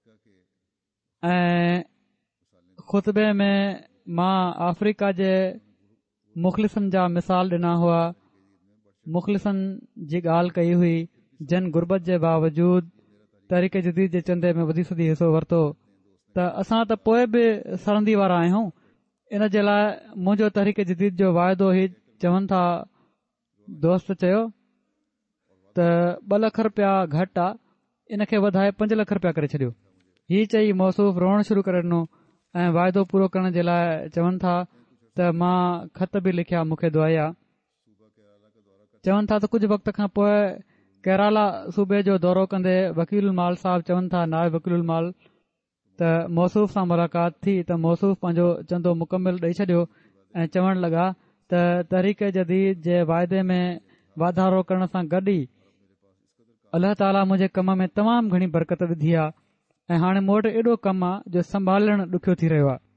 ऐं ख़ुतबे में मां अफ्रीका जे मुख़लिसनि जा मिसाल ॾिना हुआ। मुख़लिसनि जी ॻाल्हि कई हुई जिन गुरबत जे बावजूद तहरीक जदीद जे चंदे में वधी सदी हिसो वरितो, त असां त पोइ बि सड़ंदी वारा आहियूं। इन जे लाइ मुंहिंजो तहरीक जदीद जो वाइदो ही चवनि था, दोस्त चयो त ॿ लख रुपया घटि आहे, इन खे वधाए पंज लख रुपया करे छॾियो। हीअ चई मौसूफ़ रोअण शुरू करे ॾिनो ऐं वाइदो पूरो करण जे लाइ चवनि था त मां ख़त बि लिखिया, मूंखे दुआया। चवनि था त कुझु वक़्त खां पोइ केरला सूबे जो दौरो कंदे वकील माल साहब चवनि था, नायब वकील माल, त मौसूफ़ सां मुलाक़ात थी त मौसूफ़ पंहिंजो चंदो मुकमिल ॾेई छॾियो ऐं चवण लॻा त तहरीक जदीद जे वाइदे में वाधारो करण सां गॾु ई अल्लाह ताला मुंहिंजे कम में तमामु घणी बरकत विधी आहे ऐं हाणे मूं वटि एॾो कमु आहे जो संभालणु ॾुखियो थी रहियो आहे।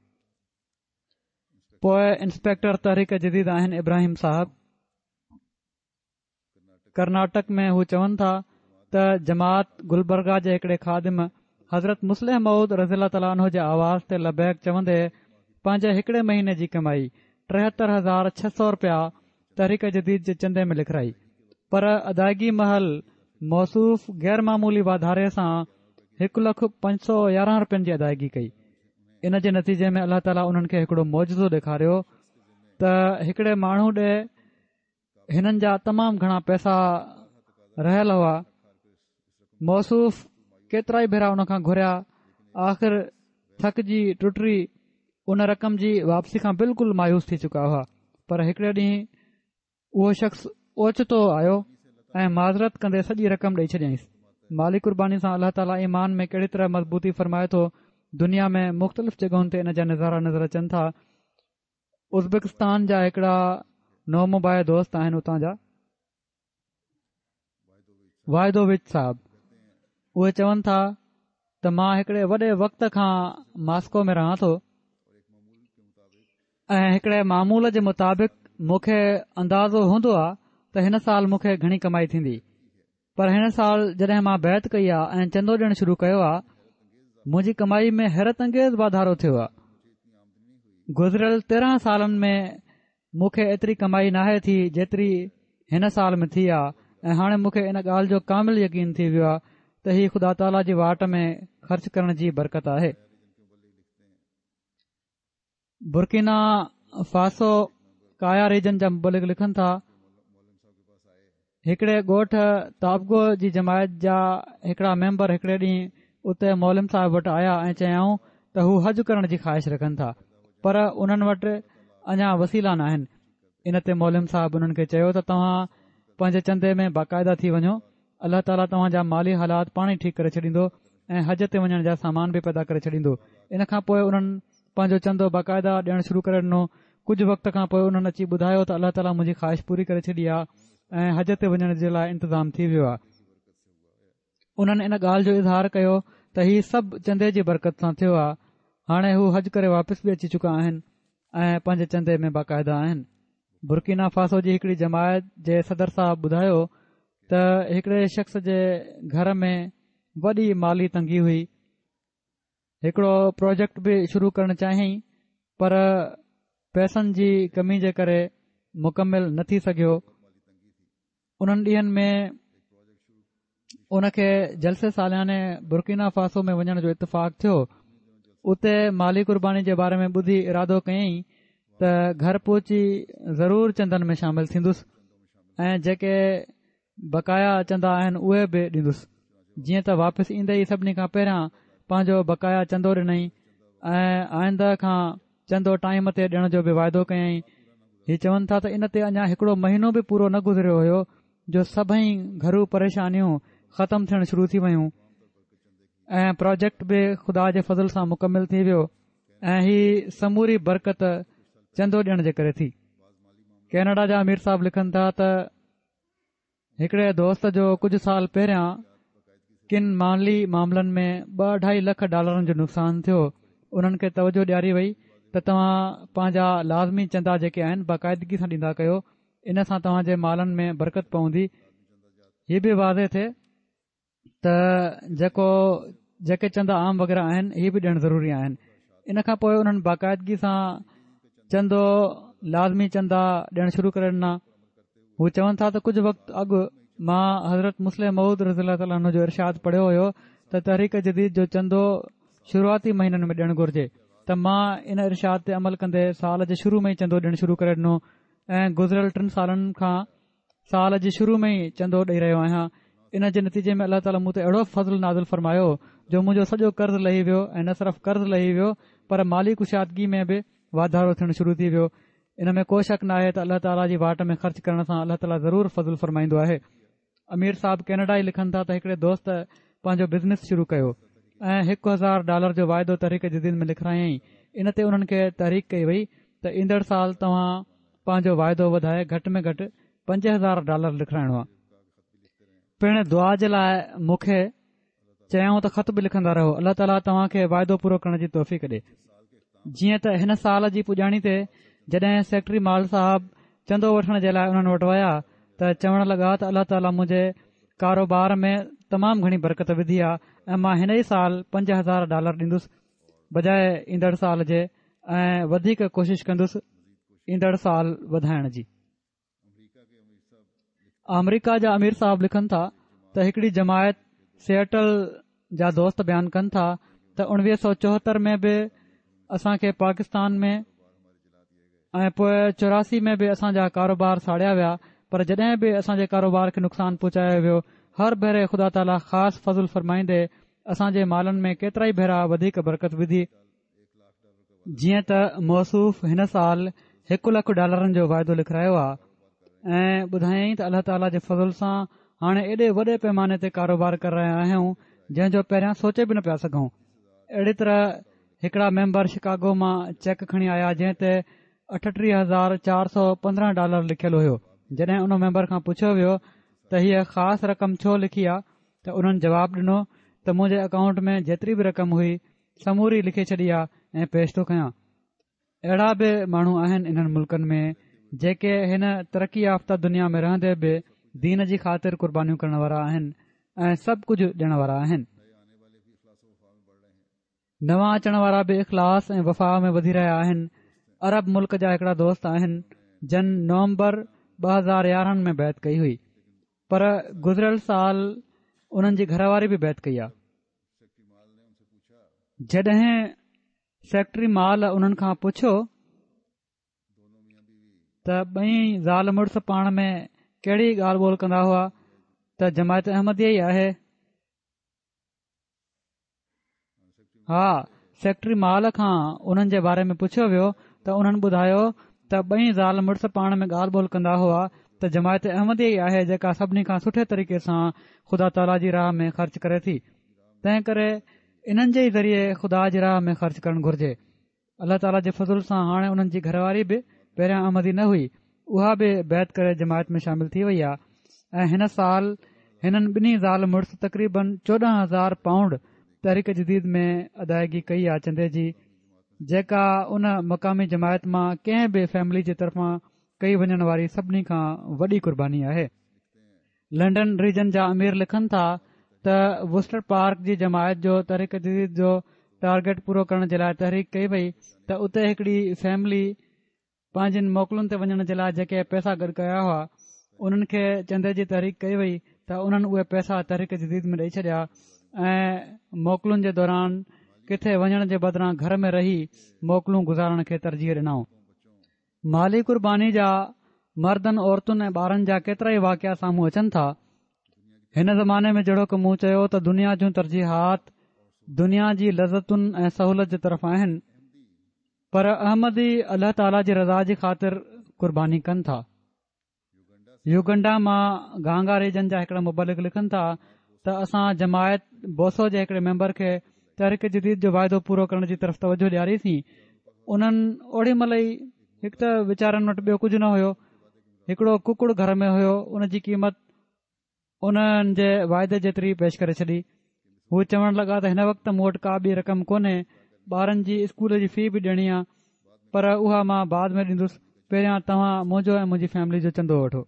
पोइ इंस्पेक्टर तहरीक जदीद आहिनि इब्राहिम साहब, कर्नाटक में हू चवनि था त जमात गुलबर्गा जे हिकिड़े ख़ादिम हज़रत मुस्लिह मऊद रज़ीअल्लाह ताला अन्हु जे आवाज़ ते लबैक चवंदे पंहिंजे हिकिड़े महीने जी कमाई टेहतरि हज़ार छह सौ रुपया तहरीक जदीद जे चंदे में लिखाई, पर अदायगी महल मौसूफ़ गैर मामूली वाधारे सां हिकु लख पंज सौ यारहं रुपयनि जी अदायगी कई। इन जे नतीजे में अल्लाह ताला उन्हनि खे हिकिड़ो मौजूदो ॾेखारियो त हिकिड़े माण्हू ॾे हिननि जा तमामु घणा पैसा रहियल हुआ। मौसूफ़ केतिरा ई भेरा उन खां घुरिया, आख़िर थकजी टुटी उन रक़म जी वापसी खां बिल्कुलु मायूस थी चुका हुआ, पर हिकिड़े ॾींहुं उहो शख़्स ओचितो आयो ऐं माज़रत कंदे सॼी रक़म ॾेई छॾियईंसि। माली कुर्बानी सां अल्लाह ताला ईमान में कहिड़ी तरह मज़बूती फ़रमाए थो, दुनिया में मुख़्तलिफ़ जॻहुनि ते इन जा नज़ारा नज़र अचनि था। उज़बेकिस्तान जा हिकिड़ा नौमुबाए दोस्त आहिनि उतां जा, वाइदोविच साहब, उहे चवनि था त मां हिकिड़े वॾे वक़्त खां मास्को में रहां थो ऐं हिकिड़े मामूल जे मुताबिक़ मूंखे अंदाज़ो हूंदो आहे त हिन साल मूंखे घणी कमाई थींदी, पर हिन साल जॾहिं मां बैत कई आहे ऐं चंदो ॾियणु शुरू कयो आहे, मुंहिंजी कमाई में हैरत अंगेज़ वाधारो थियो आहे। गुज़िरियल तेरहं सालनि में मूंखे एतिरी कमाई नाहे थी जेतिरी हिन साल में थी आहे, ऐं हाणे मूंखे इन ॻाल्हि जो कामिल यकीन थी वियो आहे त हीउ ख़ुदा ताला जी वाट में ख़र्च करण जी बरकत आहे। बुर्किना फासो काया रीजन जा मुबलिक लिखनि था, हिकिड़े ॻोठ ताबगो जी जमायत जा हिकिड़ा मेंबर हिकिड़े ॾींहुं उते मौलम साहिब वटि आया ऐं चयाऊं त हू हज करण जी ख़्वाहिश रखनि था, पर उन्हनि वटि अञा वसीला न आहिनि। इन ते मौलम साहिब उन्हनि खे चयो त तव्हां पंहिंजे चंदे में बाक़ायदा थी वञो, अल्लाह ताला तव्हां जा माली हालात पाण ई ठीकु करे छॾींदो ऐं हज ते वञण जा सामान बि पैदा करे छॾींदो। इन खां पोइ उन्हनि पंहिंजो चंदो बाक़ायदा ॾियणु शुरू करे ॾिनो। कुझु वक़्त खां पोइ उन्हनि अची ॿुधायो त अल्लाह ताला मुंहिंजी ख़्वाहिश पूरी करे छॾी आहे ऐं हज ते वञण जे लाइ इंतज़ाम थी वियो आहे। उन्हनि इन ॻाल्हि जो इज़हार कयो त हीउ सभु चंदे जी बरकत सां थियो आहे। हाणे हू हज करे वापसि बि अची चुका आहिनि ऐं पंहिंजे चंदे में बाक़ायदा आहिनि। बुर्किना फासो जी हिकिड़ी जमायत जे सदर साहब ॿुधायो त हिकिड़े शख़्स जे घर में वॾी माली तंगी हुई। हिकिड़ो प्रोजेक्ट बि शुरू करणु चाहियईं, पर पैसनि जी कमी जे करे मुकमिल न थी सघियो। उन्हनि ॾींहनि में उन खे जलसे सालियाने बुर्किना फासो में वञण जो इतफ़ाक़ थियो। उते माली कुर्बानी जे बारे में ॿुधी इरादो कयईं त घर पहुची ज़रूर चंदनि में शामिल थींदुसि ऐं जेके बक़ाया चंदा आहिनि उहे बि ॾींदुसि। जीअं त वापसि ईंदे ई सभिनी खां पहिरियां पंहिंजो बक़ाया चंदो ॾिनई ऐं आईंदा खां चंदो टाइम ते ॾियण जो बि वाइदो कयईं। हीउ चवनि था त इन ते अञा हिकिड़ो महीनो बि पूरो न गुज़रियो हुयो जो सभई घरू परेशानियूं ख़तमु थियण शुरू थी वयूं ऐं प्रोजेक्ट बि ख़ुदा जे फज़ल सां मुकमिल थी वियो ऐं हीउ समूरी बरकत चंदो ॾियण जे करे थी। कैनेडा जा अमीर साहब लिखनि था त हिकिड़े दोस्त जो कुझु साल पहिरियां किन माली मामलनि में ॿ अढाई लख डॉलरनि जो नुक़सानु थियो। उन्हनि खे तवजो ॾियारी वई त तव्हां पंहिंजा लाज़मी चंदा जेके आहिनि बाक़ाइदगी सां ॾींदा कयो, इन सां तव्हां जे मालनि में बरकत पवंदी। हीउ बि वाज़े थिए त जेको जेके चंदा आम वग़ैरह आहिनि हीअ बि ॾियणु ज़रूरी आहिनि। इन खां पोइ उन्हनि बाक़ाइदगी सां चंदो लाज़मी चंदा ॾियणु शुरू करे ॾिना। हू चवनि था त कुझु वक़्तु अॻु मां हज़रत मुस्लिम मऊद रज़ी अल्लाह जो इरशाद पढ़ियो हुयो त तहरीक जदीद जो चंदो शुरूआती महीननि में ॾियणु घुर्जे, त मां इन इरशाद ते अमल कंदे साल जे शुरू में ई चंदो ॾियणु शुरू करे ॾिनो ऐं गुज़िरियल टिनि सालनि खां साल जे शुरू में ई चंदो ॾेई रहियो आहियां। इन जे नतीजे में अल्लाह ताला मूं ते अहिड़ो फज़ल नाज़िल फरमायो जो मुंहिंजो सॼो कर्ज़ लही वियो ऐं न सिर्फ़ कर्ज़ लही वियो पर माली कुशादगी में बि वाधारो थियणु शुरू थी वियो। इन में को शक न आहे त अल्लाह ताला जी वाट में ख़र्च करण सां अल्लाह ताला ज़रूर फज़ल फरमाईंदो आहे। अमीर साहब कैनेडा ई लिखनि था त हिकिड़े दोस्त पंहिंजो बिज़नेस शुरू कयो ऐं हिकु हज़ार डॉलर जो वाइदो तहरीक जदीद में लिखायईं। इन ते उन्हनि खे तहरीक कई वई त ईंदड़ साल तव्हां पंहिंजो वाइदो वधाए घटि में घटि पंज हज़ार डॉलर लिखाइणो आहे। पिण दुआ जे लाइ मूंखे चयऊं त ख़त बि लिखंदा रहो, अल्लाह ताला तव्हां खे वाइदो पूरो करण जी तौफ़ीक़ ॾे। जीअं त हिन साल जी पुॼाणी ते जॾहिं सेक्रेटरी माल साहब चंदो वठण जे लाइ उन्हनि वटि विया त चवण लॻा त अल्लाह ताला मुंहिंजे कारोबार में तमामु घणी बरकत विधी आहे ऐं मां हिन ई साल पंज हज़ार डॉलर ॾींदुसि बजाए ईंदड़ साल जे ऐं वधीक कोशिश कंदुसि ईंदड़ साल वधाइण जी। अमरीका जा अमीर साहब लिखनि था त हिकिड़ी जमायत सिएटल जा दोस्त बयानु कनि था त उणिवीह सौ चोहतरि में बि असांखे पाकिस्तान में ऐं पोइ चौरासी में बि असांजा कारोबार साड़िया विया, पर जॾहिं बि असांजे कारोबार खे नुक़सानु पहुचायो वियो हर भेरे ख़ुदा ताला ख़ासि फज़ुल फरमाईंदे असांजे मालनि में केतिरा ई भेरा वधीक बरकत विधी। जीअं त मौसूफ़ हिन साल हिकु लख डॉलरनि जो वाइदो लिखायो आहे ऐं ॿुधायईं त अल्लाह ताला जे फज़ुल सां हाणे एॾे वॾे पैमाने ते कारोबार करे रहिया आहियूं जंहिंजो पहिरियां सोचे बि न पिया सघूं। अहिड़ी तरह हिकिड़ा मेंबर शिकागो मां चेक खणी आया जंहिं ते अठटीह हज़ार चार सौ पंद्रहं डॉलर लिखियलु हुयो। जॾहिं उन मेंबर खां पुछियो वियो त हीअ ख़ासि रक़म छो लिखी आहे त उन्हनि जवाबु ॾिनो त मुंहिंजे अकाउंट में जेतिरी बि रक़म हुई समूरी लिखी छॾी आहे ऐं पेश थो कयां। अहिड़ा बि माण्हू आहिनि इन्हनि मुल्कनि में जेके हिन तरक़ी याफ़्ता दुनिया में रहंदे बि दीन जी ख़ातिर क़ुर्बानीयूं करण वारा आहिनि ऐं सभु कुझु ॾियण वारा आहिनि। नवां अचण वारा बि इख़लास ऐं वफ़ा में वधी रहिया आहिनि। अरब मुल्क जा हिकड़ा दोस्त आहिनि जन नवंबर ॿ हज़ार यारहं में बैत कई हुई, पर गुज़िरियल साल उन्हनि जी घरवारी बि बैत कई आहे। जॾहिं सेक्रेटरी माल उन्हनि खां पुछियो त ॿई ज़ाल मुड़ुस पाण में कहिड़ी ॻाल्हि ॿोल कंदा हुआ त जमायत अहमदीया ई आहे। हा, सेक्रेटरी माल खां उन्हनि जे बारे में पुछियो वियो त उन्हनि ॿुधायो त ॿई ज़ाल मुड़ुस पाण में ॻाल्हि ॿोल कंदा हुआ त जमायत अहमदीया ई आहे जेका सभिनी खां सुठे तरीक़े सां ख़ुदा ताला जी राह में ख़र्च करे थी। तंहिं करे इन्हनि जे ई ज़रिए ख़ुदा जी राह में ख़र्च करणु घुर्जे। अल्लाह ताला जे फज़ुल सां हाणे उन्हनि जी घरवारी बि पहिरियां अहमदी न हुई, उहा बि बैत करे जमायत में शामिल थी वई आहे ऐं हिन साल हिननि ॿिन्ही ज़ाल मुड़ुस तक़रीबन चोॾहं हज़ार पाउंड तहरीक जदीद में अदायगी कई आहे चंदे जी, जेका उन मक़ामी जमायत मां कंहिं बि फैमिली जे तरफ़ां कई वञण वारी सभिनी खां वॾी क़ुर्बानी आहे। लंडन रीजन जा अमीर लिखनि था त वुस्टर पार्क जी जमायत जो तहरीक जदीद जो टारगेट पूरो करण जे लाइ तहरीक कई वई त उते हिकड़ी फैमिली पंहिंजनि मोकलुनि ते वञण जे लाइ जेके पैसा गॾु कया हुआ उन्हनि खे चंदे जी तहरीक कई वई त उन्हनि उहे पैसा तहरीक जदीद में ॾेई छॾिया ऐं मोकलुनि जे दौरान किथे वञण जे बदिरां घर में रही मोकलूं गुज़ारण खे तरजीह ॾिनऊं। माली क़ुर्बानी जा मर्दनि औरतुनि ऐं ॿारनि जा केतिरा ई वाक़िया साम्हूं अचनि था। हिन ज़माने में जहिड़ो की मूं चयो त दुनिया जूं तरजीहात दुनिया जी लज़तुनि ऐं सहूलियत जे तरफ़ आहिनि, पर अहमदी अल्लाह ताला जी रज़ा जी ख़ातिर क़ुर्बानी कनि था। युगंडा मां गांगा रीजन जा हिकड़ा मुबलिक लिखनि था त असां जमायत बोसो जे हिकड़े मेंबर खे तहरीक जदीद जो वाइदो पूरो करण जी तरफ़ तवजो ॾियारीसीं। उन्हनि ओड़ी महिल ई हिकु त वीचारनि वटि ॿियो कुझु न हुयो, हिकड़ो कुकुड़ घर में हुयो, उन जी क़ीमत उन्हनि जे वाइदे जेतिरी पेश करे छॾी। हू चवण लॻा त हिन वक़्तु मूं वटि का बि रक़म कोन्हे, ॿारनि जी स्कूल जी फी बि ॾियणी आहे, पर उहा मां बाद में ॾींदुसि, पहिरियां तव्हां मुंहिंजो ऐं मुंहिंजी फैमिली जो चंदो वठो।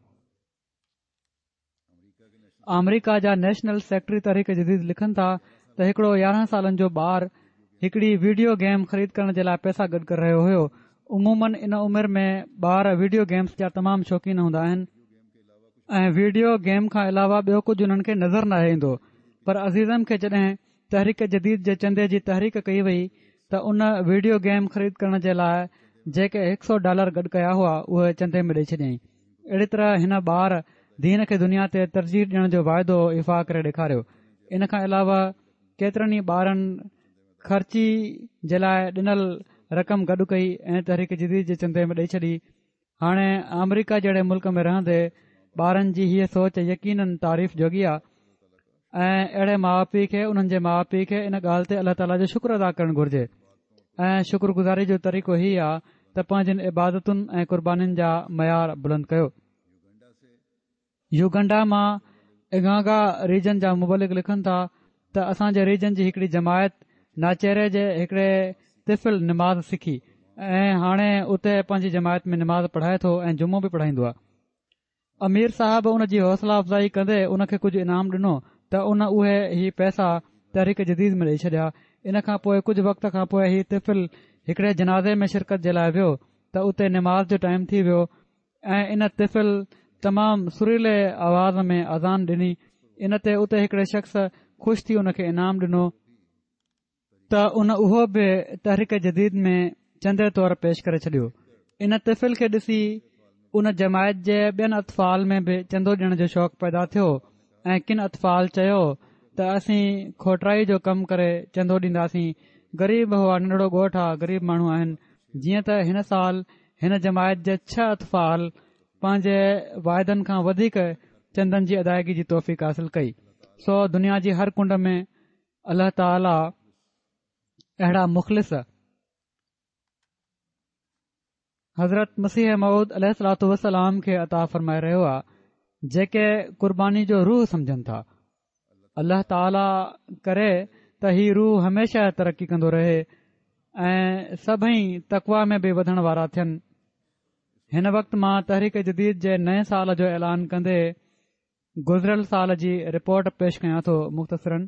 अमरीका जा नेशनल सेक्रेटरी तहरीक जदीद लिखनि था त हिकड़ो यारहं सालनि जो ॿार हिकड़ी वीडियो गेम ख़रीद करण जे लाइ पैसा गॾु करे रहियो हुयो। उमूमन इन उमिरि में ॿार वीडियो गेम्स जा तमामु शौक़ीन हूंदा आहिनि ऐं वीडियो गेम खां अलावा ॿियो कुझु उन्हनि खे नज़र न ईंदो, पर अज़ीज़न खे जॾहिं तहरीक जदीद जे चंदे जी तहरीक कई वई त उन वीडियो गेम ख़रीद करण जे लाइ जेके हिकु सौ डॉलर गॾु कया हुआ उहे चंदे में ॾेई छॾियईं। अहिड़ी तरह हिन ॿार दीन खे दुनिया ते तरजीह ॾियण जो वाइदो इफ़ा करे ॾेखारियो। इन खां अलावा केतिरनि ई ॿारनि ख़र्ची जे लाइ ॾिनल रक़म गॾु कई ऐं तहरीक जदीद जे चंदे में ॾेई छॾी। हाणे अमरीका जहिड़े मुल्क में रहंदे ॿारनि जी हीअ सोच यकीनन तारीफ़ जोगी आहे ऐं अहिड़े माउ पीउ खे उन्हनि जे माउ पीउ खे इन ॻाल्हि ते अल्लाह ताला जो शुक्र अदा करणु घुर्जे ऐं शुक्रगुज़ारी जो तरीक़ो हीउ आहे त पंहिंजनि इबादतुनि ऐं क़ुर्बानीुनि जा मयार बुलंद कयो। युगंडा मां इगांगा रीजन जा मुबलिक लिखनि था त असांजे रीजन जी हिकड़ी जमायत नाचेरे जे हिकड़े तिफ़िल निमाज़ सिखी ऐं हाणे उते पंहिंजी जमायत में निमाज़ पढ़ाए थो ऐं जुमो बि पढ़ाईंदो आहे। अमीर साहब उन जी हौसला अफ़ज़ाई कंदे उन खे कुझु इनाम ॾिनो त उन उहे ही पैसा तहरीक जदीद में ॾेई छॾिया। इन खां पोइ कुझु वक़्त खां पोइ ही तिफ़िल हिकड़े जनाज़े में शिरकत जे लाइ वियो त उते निमाज़ जो टाइम थी वियो ऐं इन तिफ़िल तमामु सुरीले आवाज़ में अज़ान ॾिनी। इन ते उते हिकड़े शख़्स ख़ुशि थी उन खे इनाम ॾिनो त उन उहो बि तहरीक जदीद में चंदे तौर पेश करे छॾियो। इन तिफ़िल खे ॾिसी उन जमायत जे ॿियनि अतफ़ाल में बि चंदो ॾियण जो शौक़ पैदा थियो ऐं किन अतफ़ाल चयो त असीं खोटराई जो कमु करे चंदो ॾींदासीं। ग़रीब हुआ, नंढड़ो ॻोठ आहे, गरीब माण्हू आहिनि। जीअं त हिन साल हिन जमायत जे छह अतफ़ाल पंहिंजे वाइदनि खां वधीक चंदनि जी अदायगी जी तौफ़ीक़ हासिल कई। सो दुनिया जी हर कुंड में अल्लाह ताला अहिड़ा मुख़लिस हज़रत मसीह मऊद अलैहिस्सलातु वस्सलाम खे अता फ़रमाए रहियो आहे जेके क़ुर्बानी जो रूह समझनि था। अल्लाह ताला करे त ही रूह हमेशा तरक़ी कंदो रहे ऐं सभई तक़वा में बि वधण वारा थियनि। हिन वक़्तु मां तहरीक जदीद जे नए साल जो ऐलान कंदे गुज़िरियल साल जी रिपोर्ट पेश कयां थो मुख़्तसिरन।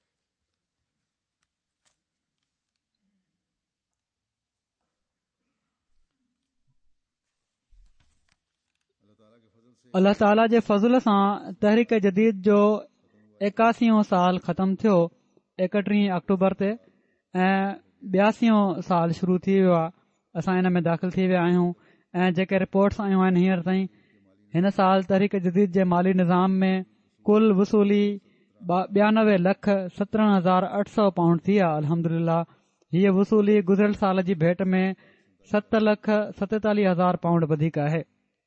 अल्लाह ताला जे फज़ल सां तहरीक जदीद जो एकासीओ साल ख़तमु थियो एकटीह अक्टूबर ते ऐं ॿियासीओ साल शुरू थी वियो आहे। असां इन में दाख़िल थी विया आहियूं ऐं जेके रिपोर्ट्स आयूं आहिनि हींअर ताईं हिन साल तहरीक जदीद जे माली निज़ाम में कुल वसूली ॿियानवे लख सत्रहं हज़ार अठ सौ पाउंड थी आहे। अल्हम्दुलिल्लाह हीअ वसूली गुज़िरियल साल जी भेट में सत लख सतेतालीह हज़ार पाउंड वधीक आहे।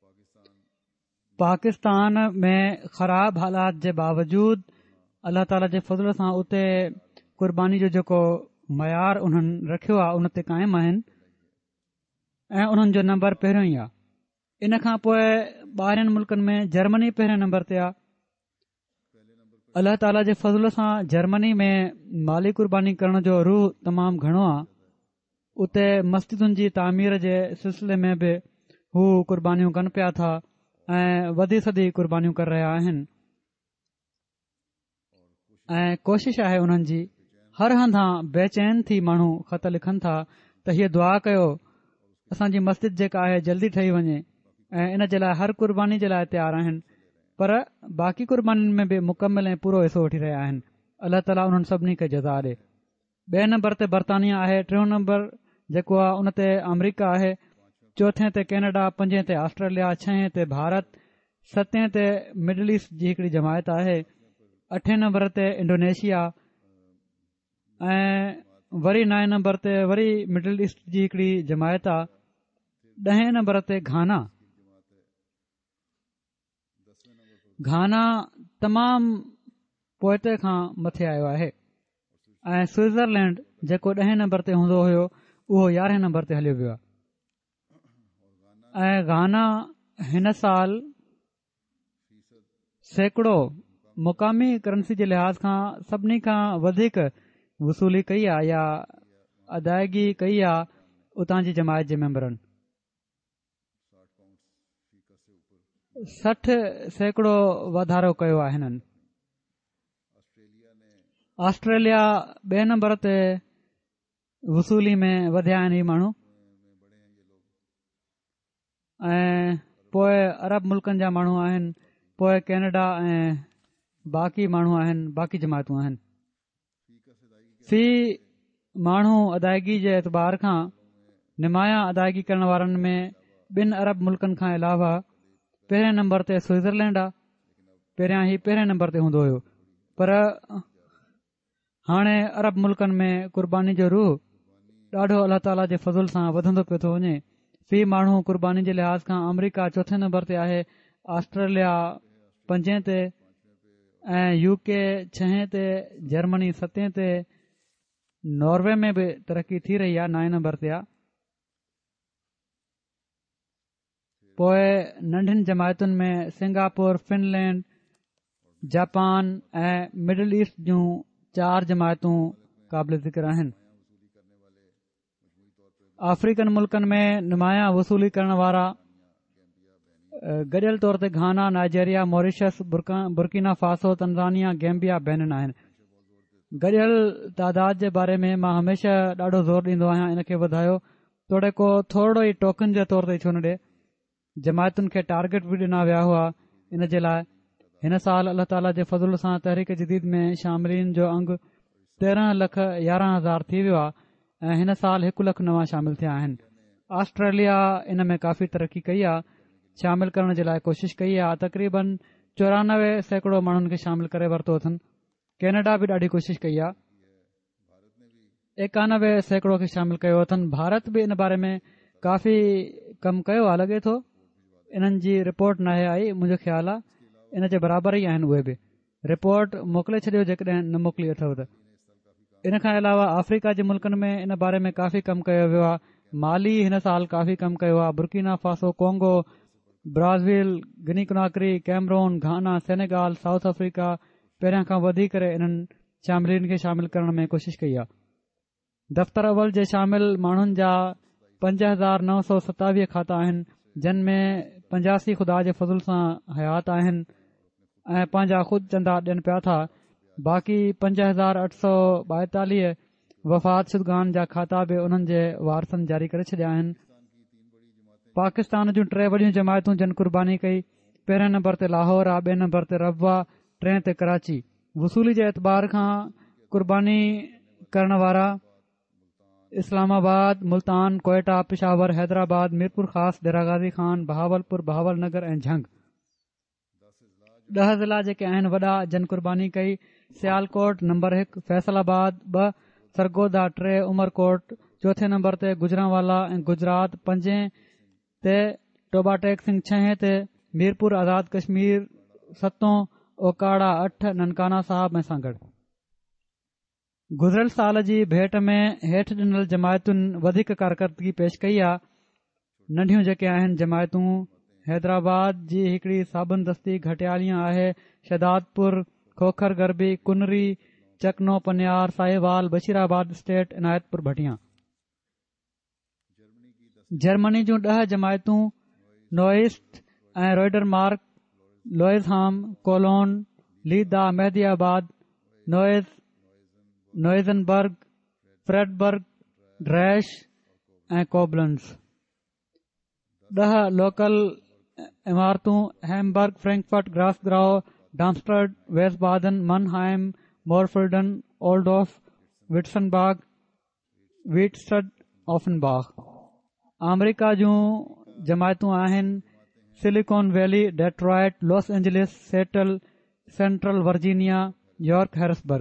पाकिस्तान में ख़राब हालात जे बावजूद अल्लाह ताला जे फज़ल सां उते क़ुर्बानी जो जेको मयार उन्हनि रखियो आहे उन ते क़ाइमु आहिनि ऐं उन्हनि जो नंबर पहिरियों ई आहे। इन खां पोइ ॿाहिरिनि मुल्कनि में जर्मनी पहिरें नंबर ते आहे। अल्लाह ताला जे फज़ल सां जर्मनी में माली क़ुर्बानी करण जो रूह तमामु घणो आहे। उते मस्जिदुनि जी तामीर जे सिलसिले में बि हू क़ुर्बानीूं कनि पिया था ऐं वधी सदी क़ुर्बानीूं करे रहिया आहिनि ऐं कोशिश आहे उन्हनि जी हर हंधा बेचैन थी माण्हू ख़त लिखनि था त हीअ दुआ कयो असांजी मस्जिद जेका आहे जल्दी ठही वञे ऐं इन जे लाइ हर क़ुर्बानी जे लाइ तयारु आहिनि, पर बाक़ी क़ुर्बानीुनि में बि मुकमिल ऐं पूरो हिसो वठी रहिया आहिनि। अल्लाह ताला उन्हनि सभिनी खे जज़ा ॾे। ॿिए नंबर ते बर्तानिया आहे, टियों नंबर जेको आहे उन ते अमरीका आहे, चोथे ते कैनेडा, पंजे ते ऑस्ट्रेलिया, छहें ते भारत, सतें ते मिडल ईस्ट जी हिकड़ी जमायत आहे, अठे नंबर ते इंडोनेशिया ऐं वरी नाए नंबर ते वरी मिडल ईस्ट जी हिकड़ी जमायत आहे, ॾहें नंबर ते घाना। घाना तमामु पोइते खां मथे आयो आहे ऐं स्विट्ज़रलैंड जेको ॾहें नंबर ते हूंदो हुयो उहो यारहें नंबर ते हलियो वियो आहे ऐं घाना हिन साल सैकड़ो मुक़ामी करंसी जे लिहाज़ खां सभिनी खां वधीक वसूली कई आहे या अदायगी कई आहे उतां जी जमायत जे मेंबरनि। सठ सैकड़ो वाधारो कयो आहे हिननि। ऑस्ट्रेलिया ॿिए नंबर ते वसूली में वधिया आहिनि ही माण्हू ऐं पोइ अरब मुल्कनि जा माण्हू आहिनि, पोइ कैनेडा ऐं बाक़ी माण्हू आहिनि, बाक़ी जमायतूं आहिनि। फ़ी माण्हू अदायगी जे एतबार खां निमाया अदायगी करण वारनि में ॿिनि अरब मुल्कनि खां अलावा पहिरें नंबर ते स्विट्ज़रलैंड आहे। पहिरियां ही पहिरें नंबर ते हूंदो हुयो, पर हाणे अरब मुल्कनि में क़ुर्बानी जो रूह ॾाढो अल्लाह ताला जे फज़ल सां वधंदो पियो थो वञे। फ़ी माण्हू क़ुर्बानी जे लिहाज़ खां अमरीका चोथे नंबर ते आहे, ऑस्ट्रेलिया पंजे ते ऐं यूके छहें ते, जर्मनी सतें ते, नॉर्वे में बि तरक़ी थी रही आहे, नाएं नंबर ते आहे। पोइ नंढियुनि जमायतुनि में सिंगापुर, फिनलैंड, जापान ऐं मिडल ईस्ट जूं चार जमायतूं क़ाबिल ज़िक्र आहिनि। अफ्रीकन मुल्कनि में नुमाया वसूली करण वारा गॾियल तौर ते Ghana, Nigeria, Mauritius, Burkina Faso, Tanzania, Gambia, Benin आहिनि। गॾियल तादाद जे बारे में मां हमेशह ॾाढो ज़ोर ॾींदो आहियां, इन खे वधायो तोड़े को थोरो ई टोकन जे तौर ते छो न ॾे। जमायतुनि खे टारगेट बि ॾिना विया हुआ। इन जे लाइ हिन साल अल्लाह ताला जे फज़ल सां तहरीक जदीद में शामिलीन जो अंग तेरहं लख यारहं हज़ार थी वियो आहे ऐं हिन साल हिकु लख नवां शामिल थिया आहिनि। ऑस्ट्रेलिया इन में काफ़ी तरक़ी कई आहे, शामिल करण जे लाइ कोशिश कई आहे, तक़रीबन चौरानवे सैकड़ो माण्हुनि खे शामिल करे वरितो अथनि। कैनेडा बि ॾाढी कोशिश कई आहे, एकानवे सैकड़ो खे शामिल कयो अथनि। भारत बि इन बारे में काफ़ी कमु कयो आहे, लॻे थो इन्हनि जी रिपोर्ट नाहे आई, मुंहिंजो ख़्यालु आहे इन जे बराबरि ई आहिनि। उहे बि रिपोर्ट मोकिले छॾियो जेकॾहिं न मोकिली अथव त। इन खां अलावा अफ्रीका जे मुल्कनि में इन बारे में काफ़ी कमु कयो वियो आहे। माली हिन साल काफ़ी कमु कयो आहे, Burkina Faso, Congo, Brazil, Guinea Conakry, Cameroon, Ghana, Senegal, South Africa पहिरियां खां वधी करे इन्हनि शामिलीन खे शामिल करण में कोशिश कई आहे। दफ़्तर अवल जे शामिल माण्हुनि जा पंज हज़ार नव सौ सतावीह खाता आहिनि, जिन में पंजासी ख़ुदा जे फज़ुल सां हयात आहिनि ऐं पंहिंजा ख़ुदि चंदा ॾियनि पिया था। बाक़ी पंज हज़ार अठ सौ ॿाएतालीह वफ़ात शुदगान जा खाता बि उन्हनि जे वारसनि जारी करे छॾिया आहिनि। पाकिस्तान जूं टे वॾियूं जमायतूं जिन क़ुर्बानी कई, पहिरें नंबर ते लाहौर आहे, ॿिए नंबर ते रबवा, टे ते कराची। वसूली जे एतबार खां क़ुर्बानी करण वारा इस्लामाबाद, मुल्तान, कोयटा, पिशावर, हैदराबाद, मीरपुर ख़ास, देरागाज़ी खान, बहावलपुर, बहावल नगर ऐं झंग। ॾह ज़िला जेके आहिनि वॾा जन क़ुर्बानी कई, सियालकोट नंबर हिकु, फैसलाबाद ॿ, सरगोदा टे, उमरकोट चोथे नंबर ते, गुजरांवाला ऐं गुजरात पंजे ते, टोबाटेक सिंह छहें ते, मीरपुर आज़ाद कश्मीर सतों, ओकाड़ा अठ, ननकाना साहब ऐं सां गॾु। गुज़िरियल साल जी भेट में हेठि ॾिनल जमायतुनि वधीक कारकर्दगी पेश कई आहे। नंढियूं जेके आहिनि जमायतूं, हैदराबाद जी हिकड़ी साबुन दस्ती घटियालियां आहे, शदादपुर, खोखर गरबी, कुनरी, चकनो, पनियार, साहिवाल, बशीराबाद स्टेट, इनायतपुर भटिया। जर्मनी जूं ॾह जमायतूं नोइस्ट ऐं रोइडरमार्क, लोइज़हाम, कोलोन, लीदा, मेहदियाबाद, नोइज़, नोइज़नबर्ग, फ्रेडबर्ग, ड्रैश ऐं कोबलन्स। ॾह लोकल इमारतूं हैमबर्ग, फ्रैंकफर्ट, ग्रासग्राउ, डाम्स्टर्ड, वेस्बादन, मनहाइम, मोरफिल्डन, ओल्डोफ, विट्सनबाग, वीटस्टड, ऑफनबाग। अमरीका जूं जमायतूं आहिनि Silicon Valley, Detroit, Los Angeles, Seattle, Central Virginia, York, Harrisburg.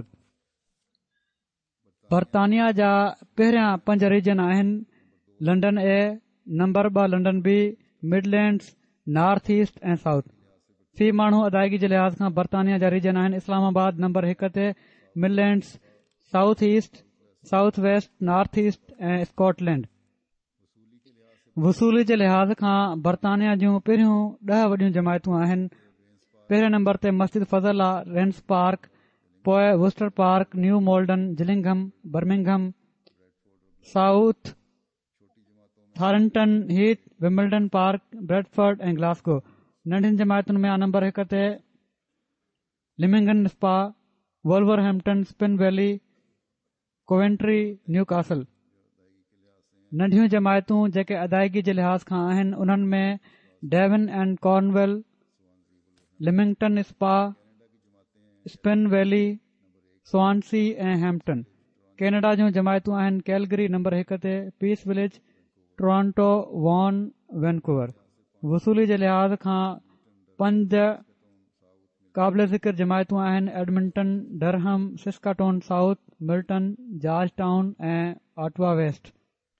बर्तानिया जा पहिरियां पंज रीजन आहिनि लंडन ए, नंबर ॿ London B, Midlands, North East ऐं साउथ। फी माण्हू अदायगी जे लिहाज़ खां बर्तानिया जा रीजन आहिनि इस्लामाबाद नंबर हिक ते, Midlands, South East, South West, North East ऐं स्कॉटलैंड। वसूली जे लिहाज़ खां बर्तानिया जूं पहिरियों ॾह वॾियूं जमायतूं आहिनि। पहिरें नंबर ते मस्जिद फज़ल आहे, रेंस पार्क, पोइ Worcester Park, New Malden, Gillingham, Birmingham, South Thornton Heath, Wimbledon Park, Bradford ऐं ग्लासगो। नंढियुनि जमायतुनि में नंबर हिक ते Leamington Spa, Wolverhampton, Spen Valley, Coventry, Newcastle. नंढियूं जमायतूं जेके अदायगी जे लिहाज़ खां आहिनि उन्हनि में Devon and Cornwall, Leamington Spa, Spen Valley, Swansea ऐं हैम्पटन। कैनेडा जूं जमायतूं आहिनि कैलगरी नंबर हिक ते, Peace Village, Toronto, Vaughan, Vancouver. वसूली जे लिहाज़ खां पंज क़ाबिल ज़िक्र जमायतूं आहिनि Edmonton, Durham, Saskatoon South, Milton, Georgetown ऐं ऑटवा वेस्ट।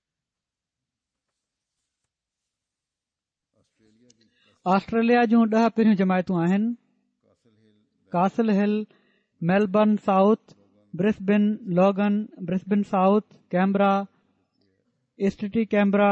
ऑस्ट्रेलिया जूं ॾह पहिरियूं जमायतूं आहिनि Castle Hill, Melbourne South, Brisbane, Logan, Brisbane South, Canberra, East Canberra,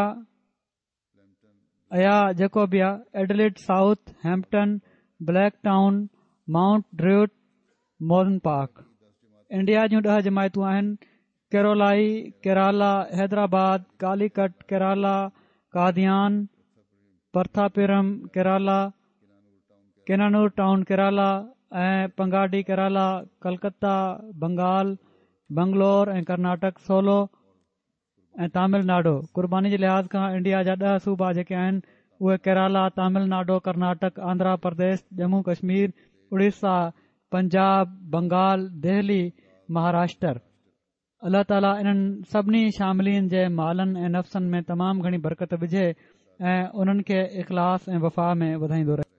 अया जेकोबिया, Adelaide South, Hampton, black town, mount Druitt, Moran Park. India जूं ॾह जमायतूं आहिनि केरोलाई, केराला, हैदराबाद, कालीकट, केराला, कादियान, परथापिरम, केराला, केनानूर टाउन, केराला ऐं पंगाडी, केराला, कलकत्ता, बंगाल, बंगलोर ऐं कर्नाटक, सोलो ऐं तमिलनाडु। क़ुर्बानी जे लिहाज़ खां इंडिया जा ॾह सूबा जेके आहिनि उहे केराला, तमिलनाडु, कर्नाटक, आंध्र प्रदेश, जम्मू कश्मीर, उड़ीसा, पंजाब, बंगाल, दिल्ली, महाराष्ट्र। अल्लाह ताला इन्हनि सभिनी शामिलीन जे मालनि ऐं नफ़्सनि में तमामु घणी बरकत विझे ऐं उन्हनि खे इख़लास ऐं वफ़ा में वधाईंदो रहे।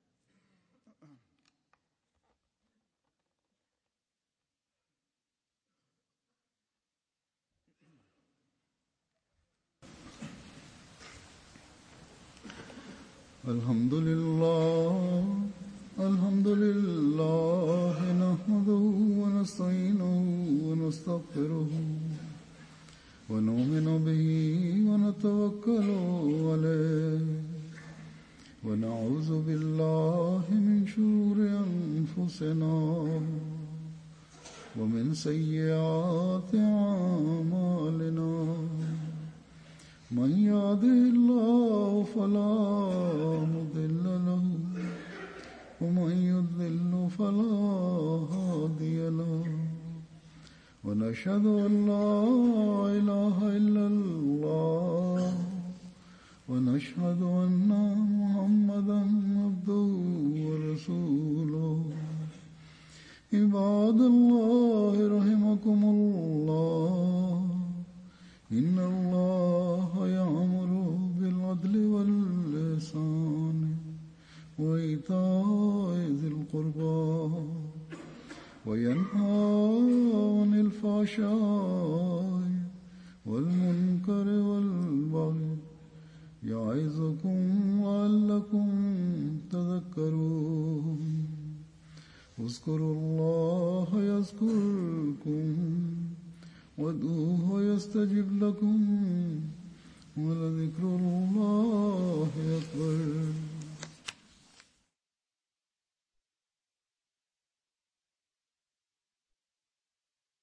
अल्हम्दुलिल्लाह अल्हम्दुलिल्लाह नहमदुहु व नस्तईनुहु व नस्तगफिरुहु व नुमिनु बिही व नतवक्कलु अलैहि व नऊज़ु बिल्लाहि मिन शुरूरि अनफुसिना ومن سيئات أعمالنا من يهده الله فلا مضل له ومن يضلل فلا هادي له ونشهد أن لا إله إلا الله ونشهد أن محمدا عبده ورسوله عباد الله رحمكم الله إن الله يأمر بالعدل والإحسان وإيتاء ذي القربى وينهى عن الفحشاء والمنكر والبغي يعظكم لعلكم تذكرون اذكروا الله يذكركم وادعوه يستجب لكم ولذكر الله